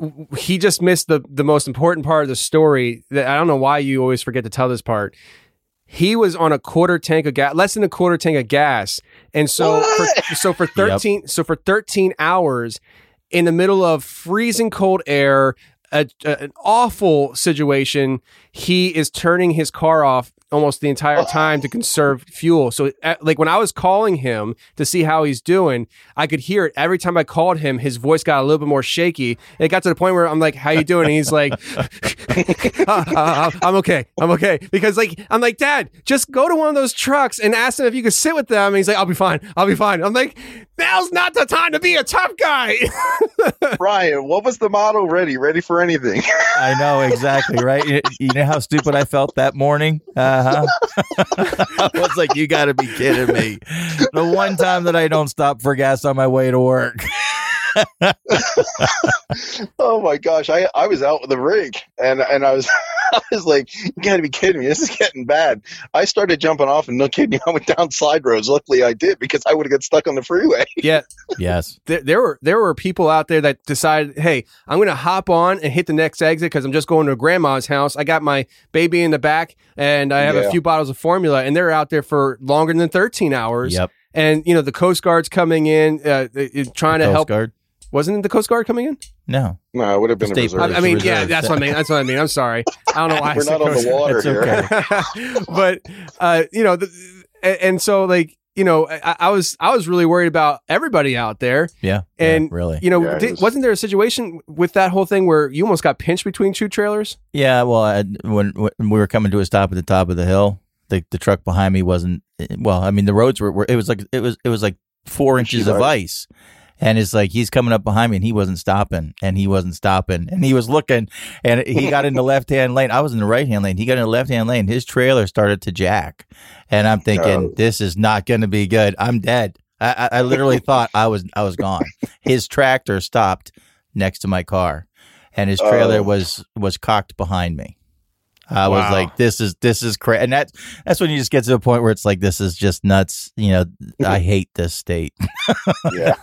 [SPEAKER 2] he just missed the the most important part of the story. That I don't know why you always forget to tell this part. He was on a quarter tank of gas, less than a quarter tank of gas, and so for, so for thirteen so for thirteen hours in the middle of freezing cold air, a, a, an awful situation, he is turning his car off almost the entire time to conserve fuel. So uh, like when I was calling him to see how he's doing, I could hear it every time I called him. His voice got a little bit more shaky. And it got to the point where I'm like, how you doing? And he's like, uh, uh, I'm okay. I'm okay. Because like, I'm like, Dad, just go to one of those trucks and ask them if you could sit with them. And he's like, I'll be fine. I'll be fine. I'm like, now's not the time to be a tough guy.
[SPEAKER 7] Brian, what was the motto? Ready, ready for anything.
[SPEAKER 6] I know exactly, right? You, you know how stupid I felt that morning? Uh-huh. I was like, you got to be kidding me. The one time that I don't stop for gas on my way to work.
[SPEAKER 7] Oh my gosh, I I was out with the rig and and I was I was like, you got to be kidding me. This is getting bad. I started jumping off and no kidding, I went down side roads. Luckily I did because I would have got stuck on the freeway.
[SPEAKER 2] Yeah.
[SPEAKER 6] Yes.
[SPEAKER 2] There, there were there were people out there that decided, hey, I'm going to hop on and hit the next exit because I'm just going to grandma's house. I got my baby in the back and I have
[SPEAKER 7] Yeah.
[SPEAKER 2] a few bottles of formula, and they're out there for longer than thirteen hours.
[SPEAKER 6] Yep.
[SPEAKER 2] And you know the Coast Guard's coming in, uh, uh, trying to
[SPEAKER 6] Coast
[SPEAKER 2] help.
[SPEAKER 6] Guard?
[SPEAKER 2] Wasn't it the Coast Guard coming in?
[SPEAKER 6] No.
[SPEAKER 7] No, it would have been a
[SPEAKER 6] State
[SPEAKER 7] reserve.
[SPEAKER 2] I, I mean,
[SPEAKER 6] Reserve.
[SPEAKER 2] yeah, that's what I mean. That's what I mean. I'm sorry. I don't know why I
[SPEAKER 7] We're
[SPEAKER 2] said
[SPEAKER 7] not on
[SPEAKER 2] Coast
[SPEAKER 7] the water
[SPEAKER 6] That's
[SPEAKER 7] here.
[SPEAKER 6] okay.
[SPEAKER 2] but uh, you know, the, and, and so like you know, I, I was I was really worried about everybody out there.
[SPEAKER 6] Yeah.
[SPEAKER 2] And
[SPEAKER 6] yeah, really.
[SPEAKER 2] you know,
[SPEAKER 7] Yeah, it
[SPEAKER 2] did,
[SPEAKER 7] was-
[SPEAKER 2] wasn't there a situation with that whole thing where you almost got pinched between two trailers?
[SPEAKER 6] Yeah, well, I, when, when we were coming to a stop at the top of the hill, the, the truck behind me wasn't. Well, I mean, the roads were, were. It was like it was. It was like four inches of ice, and it's like he's coming up behind me, and he wasn't stopping, and he wasn't stopping, and he was looking, and he got in the left hand lane. I was in the right hand lane. He got in the left hand lane. His trailer started to jack, and I'm thinking,
[SPEAKER 7] Oh.
[SPEAKER 6] this is not going to be good. I'm dead. I, I, I literally thought I was I was gone. His tractor stopped next to my car, and his trailer
[SPEAKER 7] Oh.
[SPEAKER 6] was was cocked behind me. I was
[SPEAKER 2] Wow.
[SPEAKER 6] like, this is this is crazy, and that's that's when you just get to the point where it's like, this is just nuts. You know, I hate this state.
[SPEAKER 7] Yeah.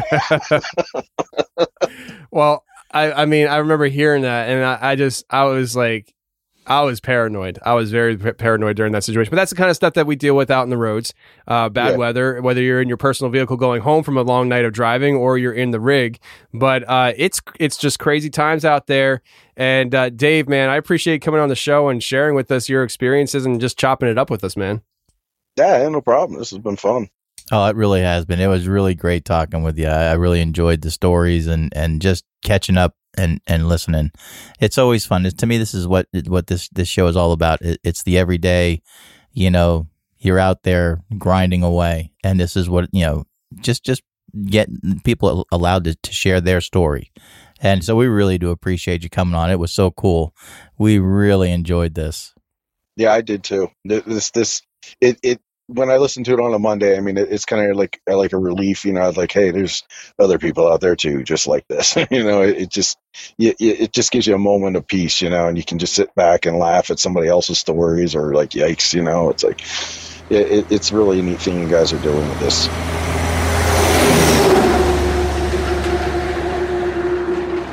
[SPEAKER 2] Well, I, I mean, I remember hearing that, and I, I just, I was like, I was paranoid. I was very p- paranoid during that situation. But that's the kind of stuff that we deal with out in the roads. Uh, bad
[SPEAKER 7] Yeah.
[SPEAKER 2] weather, whether you're in your personal vehicle going home from a long night of driving, or you're in the rig. But uh, it's it's just crazy times out there. And uh, Dave, man, I appreciate you coming on the show and sharing with us your experiences and just chopping it up with us, man.
[SPEAKER 7] Yeah, yeah, no problem. This has been fun.
[SPEAKER 6] Oh, it really has been. It was really great talking with you. I, I really enjoyed the stories and, and just catching up and, and listening. It's always fun. It's, to me, this is what what this, this show is all about. It, it's the everyday, you know, you're out there grinding away. And this is what, you know, just just get people allowed to, to share their story. And so we really do appreciate you coming on. It was so cool. We really enjoyed this.
[SPEAKER 7] Yeah, I did too. Th- This, this, it, it. When I listened to it on a Monday, I mean, it, it's kind of like like a relief, you know. I was like, hey, there's other people out there too, just like this. you know, it, it just, it, it just gives you a moment of peace, you know, and you can just sit back and laugh at somebody else's stories or like, yikes, you know. It's like, it, it, it's really a neat thing you guys are doing with this.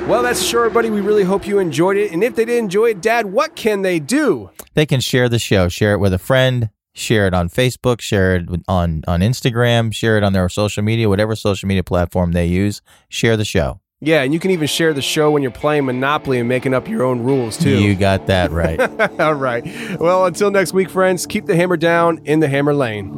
[SPEAKER 2] Well, that's the show, everybody. We really hope you enjoyed it. And if they did enjoy it, Dad, what can they do?
[SPEAKER 6] They can share the show. Share it with a friend. Share it on Facebook. Share it on, on Instagram. Share it on their social media, whatever social media platform they use. Share the show.
[SPEAKER 2] Yeah, and you can even share the show when you're playing Monopoly and making up your own rules, too.
[SPEAKER 6] You got that right.
[SPEAKER 2] All right. Well, until next week, friends, keep the hammer down in the hammer lane.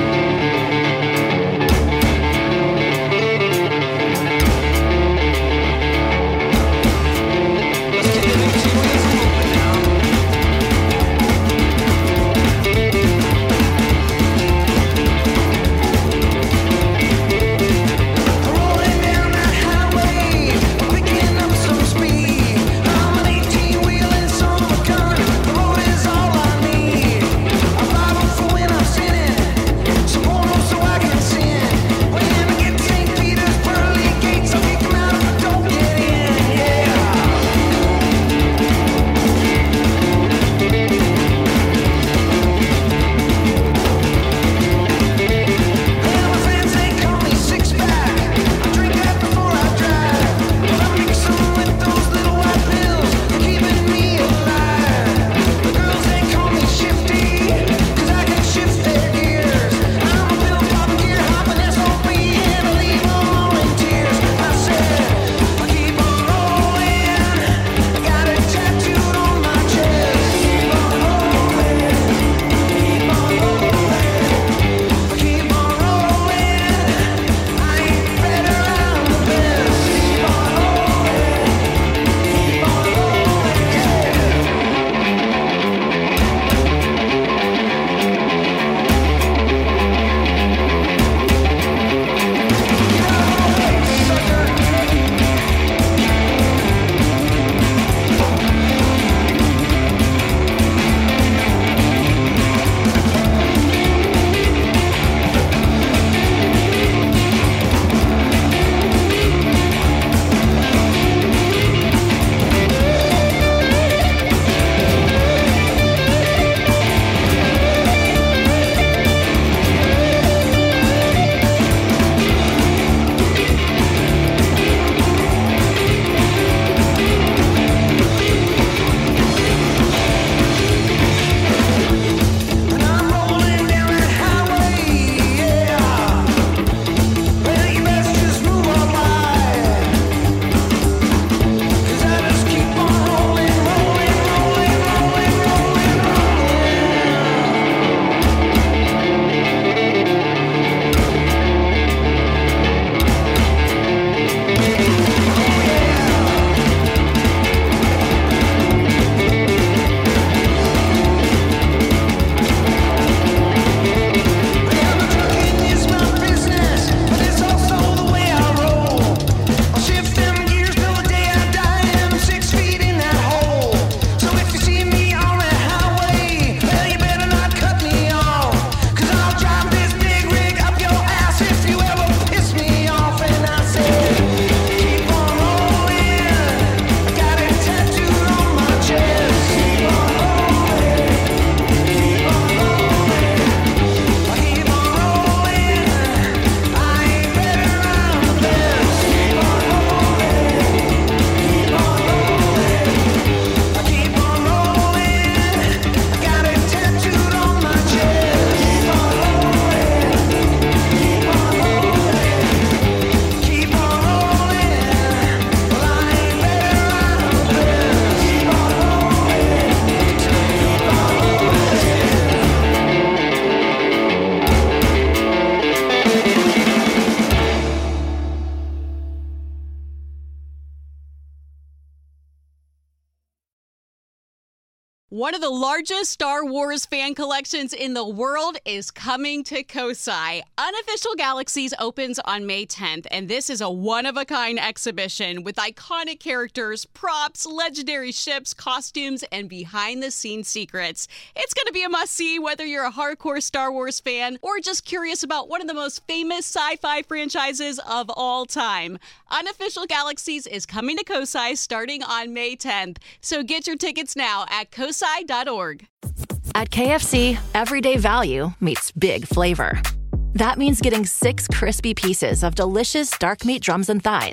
[SPEAKER 1] One of the largest Star Wars fan collections in the world is coming to Kosai. Unofficial Galaxies opens on May tenth, and this is a one-of-a-kind exhibition with iconic characters, props, legendary ships, costumes, and behind-the-scenes secrets. It's going to be a must-see whether you're a hardcore Star Wars fan or just curious about one of the most famous sci-fi franchises of all time. Unofficial Galaxies is coming to Kosai starting on May tenth, so get your tickets now at kosai dot org.
[SPEAKER 8] At K F C, everyday value meets big flavor. That means getting six crispy pieces of delicious dark meat drums and thighs,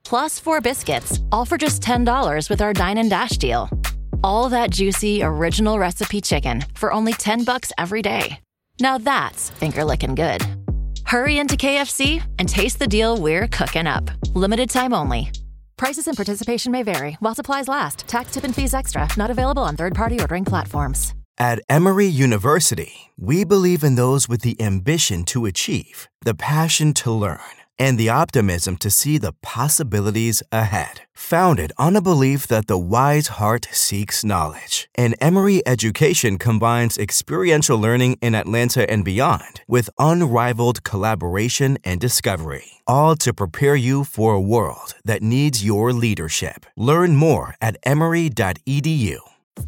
[SPEAKER 8] plus four biscuits, all for just ten dollars with our Dine and Dash deal. All that juicy, original recipe chicken for only ten bucks every day. Now that's finger-licking good. Hurry into K F C and taste the deal we're cooking up. Limited time only. Prices and participation may vary while supplies last. Tax, tip, and fees extra. Not available on third-party ordering platforms.
[SPEAKER 9] At Emory University, we believe in those with the ambition to achieve, the passion to learn, and the optimism to see the possibilities ahead. Founded on a belief that the wise heart seeks knowledge, and Emory education combines experiential learning in Atlanta and beyond with unrivaled collaboration and discovery, all to prepare you for a world that needs your leadership. Learn more at emory dot e d u.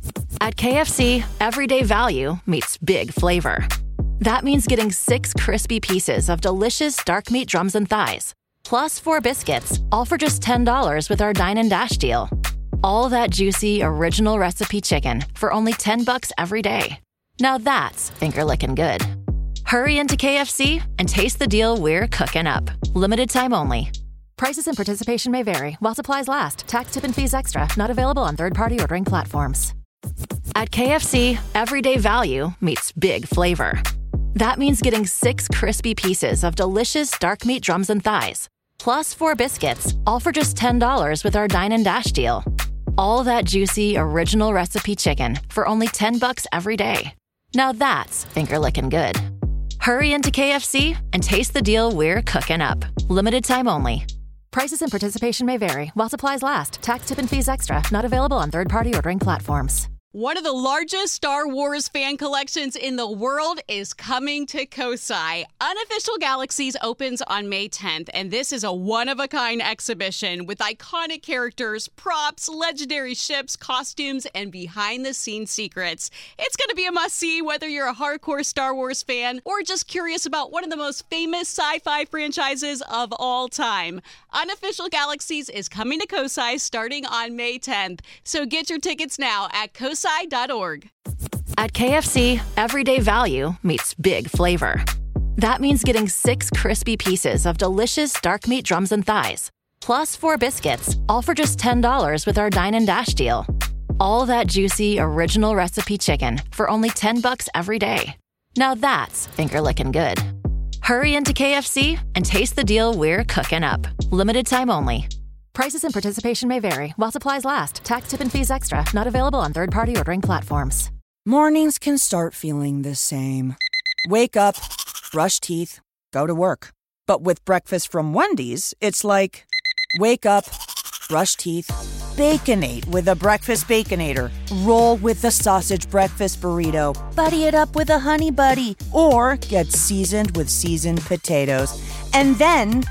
[SPEAKER 8] At K F C, everyday value meets big flavor. That means getting six crispy pieces of delicious dark meat drums and thighs, plus four biscuits, all for just ten dollars with our Dine and Dash deal. All that juicy, original recipe chicken for only ten bucks every day. Now that's finger-licking good. Hurry into K F C and taste the deal we're cooking up. Limited time only. Prices and participation may vary while supplies last. Tax, tip, and fees extra. Not available on third-party ordering platforms. At K F C, everyday value meets big flavor. That means getting six crispy pieces of delicious dark meat drums and thighs, plus four biscuits, all for just ten dollars with our Dine and Dash deal. All that juicy, original recipe chicken for only ten bucks every day. Now that's finger-licking good. Hurry into K F C and taste the deal we're cooking up. Limited time only. Prices and participation may vary while supplies last. Tax, tip, and fees extra. Not available on third-party ordering platforms.
[SPEAKER 1] One of the largest Star Wars fan collections in the world is coming to Kosai. Unofficial Galaxies opens on May tenth, and this is a one-of-a-kind exhibition with iconic characters, props, legendary ships, costumes, and behind-the-scenes secrets. It's going to be a must-see whether you're a hardcore Star Wars fan or just curious about one of the most famous sci-fi franchises of all time. Unofficial Galaxies is coming to Kosai starting on May tenth, so get your tickets now at kosai dot org.
[SPEAKER 8] At K F C, everyday value meets big flavor. That means getting six crispy pieces of delicious dark meat drums and thighs, plus four biscuits, all for just ten dollars with our Dine and Dash deal. All that juicy, original recipe chicken for only ten bucks every day. Now that's finger-licking good. Hurry into K F C and taste the deal we're cooking up. Limited time only. Prices and participation may vary while supplies last. Tax, tip, and fees extra. Not available on third-party ordering platforms.
[SPEAKER 10] Mornings can start feeling the same. Wake up, brush teeth, go to work. But with breakfast from Wendy's, it's like, wake up, brush teeth, Baconate with a breakfast Baconator. Roll with the sausage breakfast burrito. Buddy it up with a Honey Buddy. Or get seasoned with seasoned potatoes. And then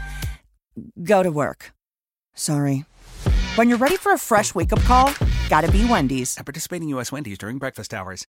[SPEAKER 10] go to work. Sorry. When you're ready for a fresh wake-up call, gotta be Wendy's.
[SPEAKER 11] At participating U S Wendy's during breakfast hours.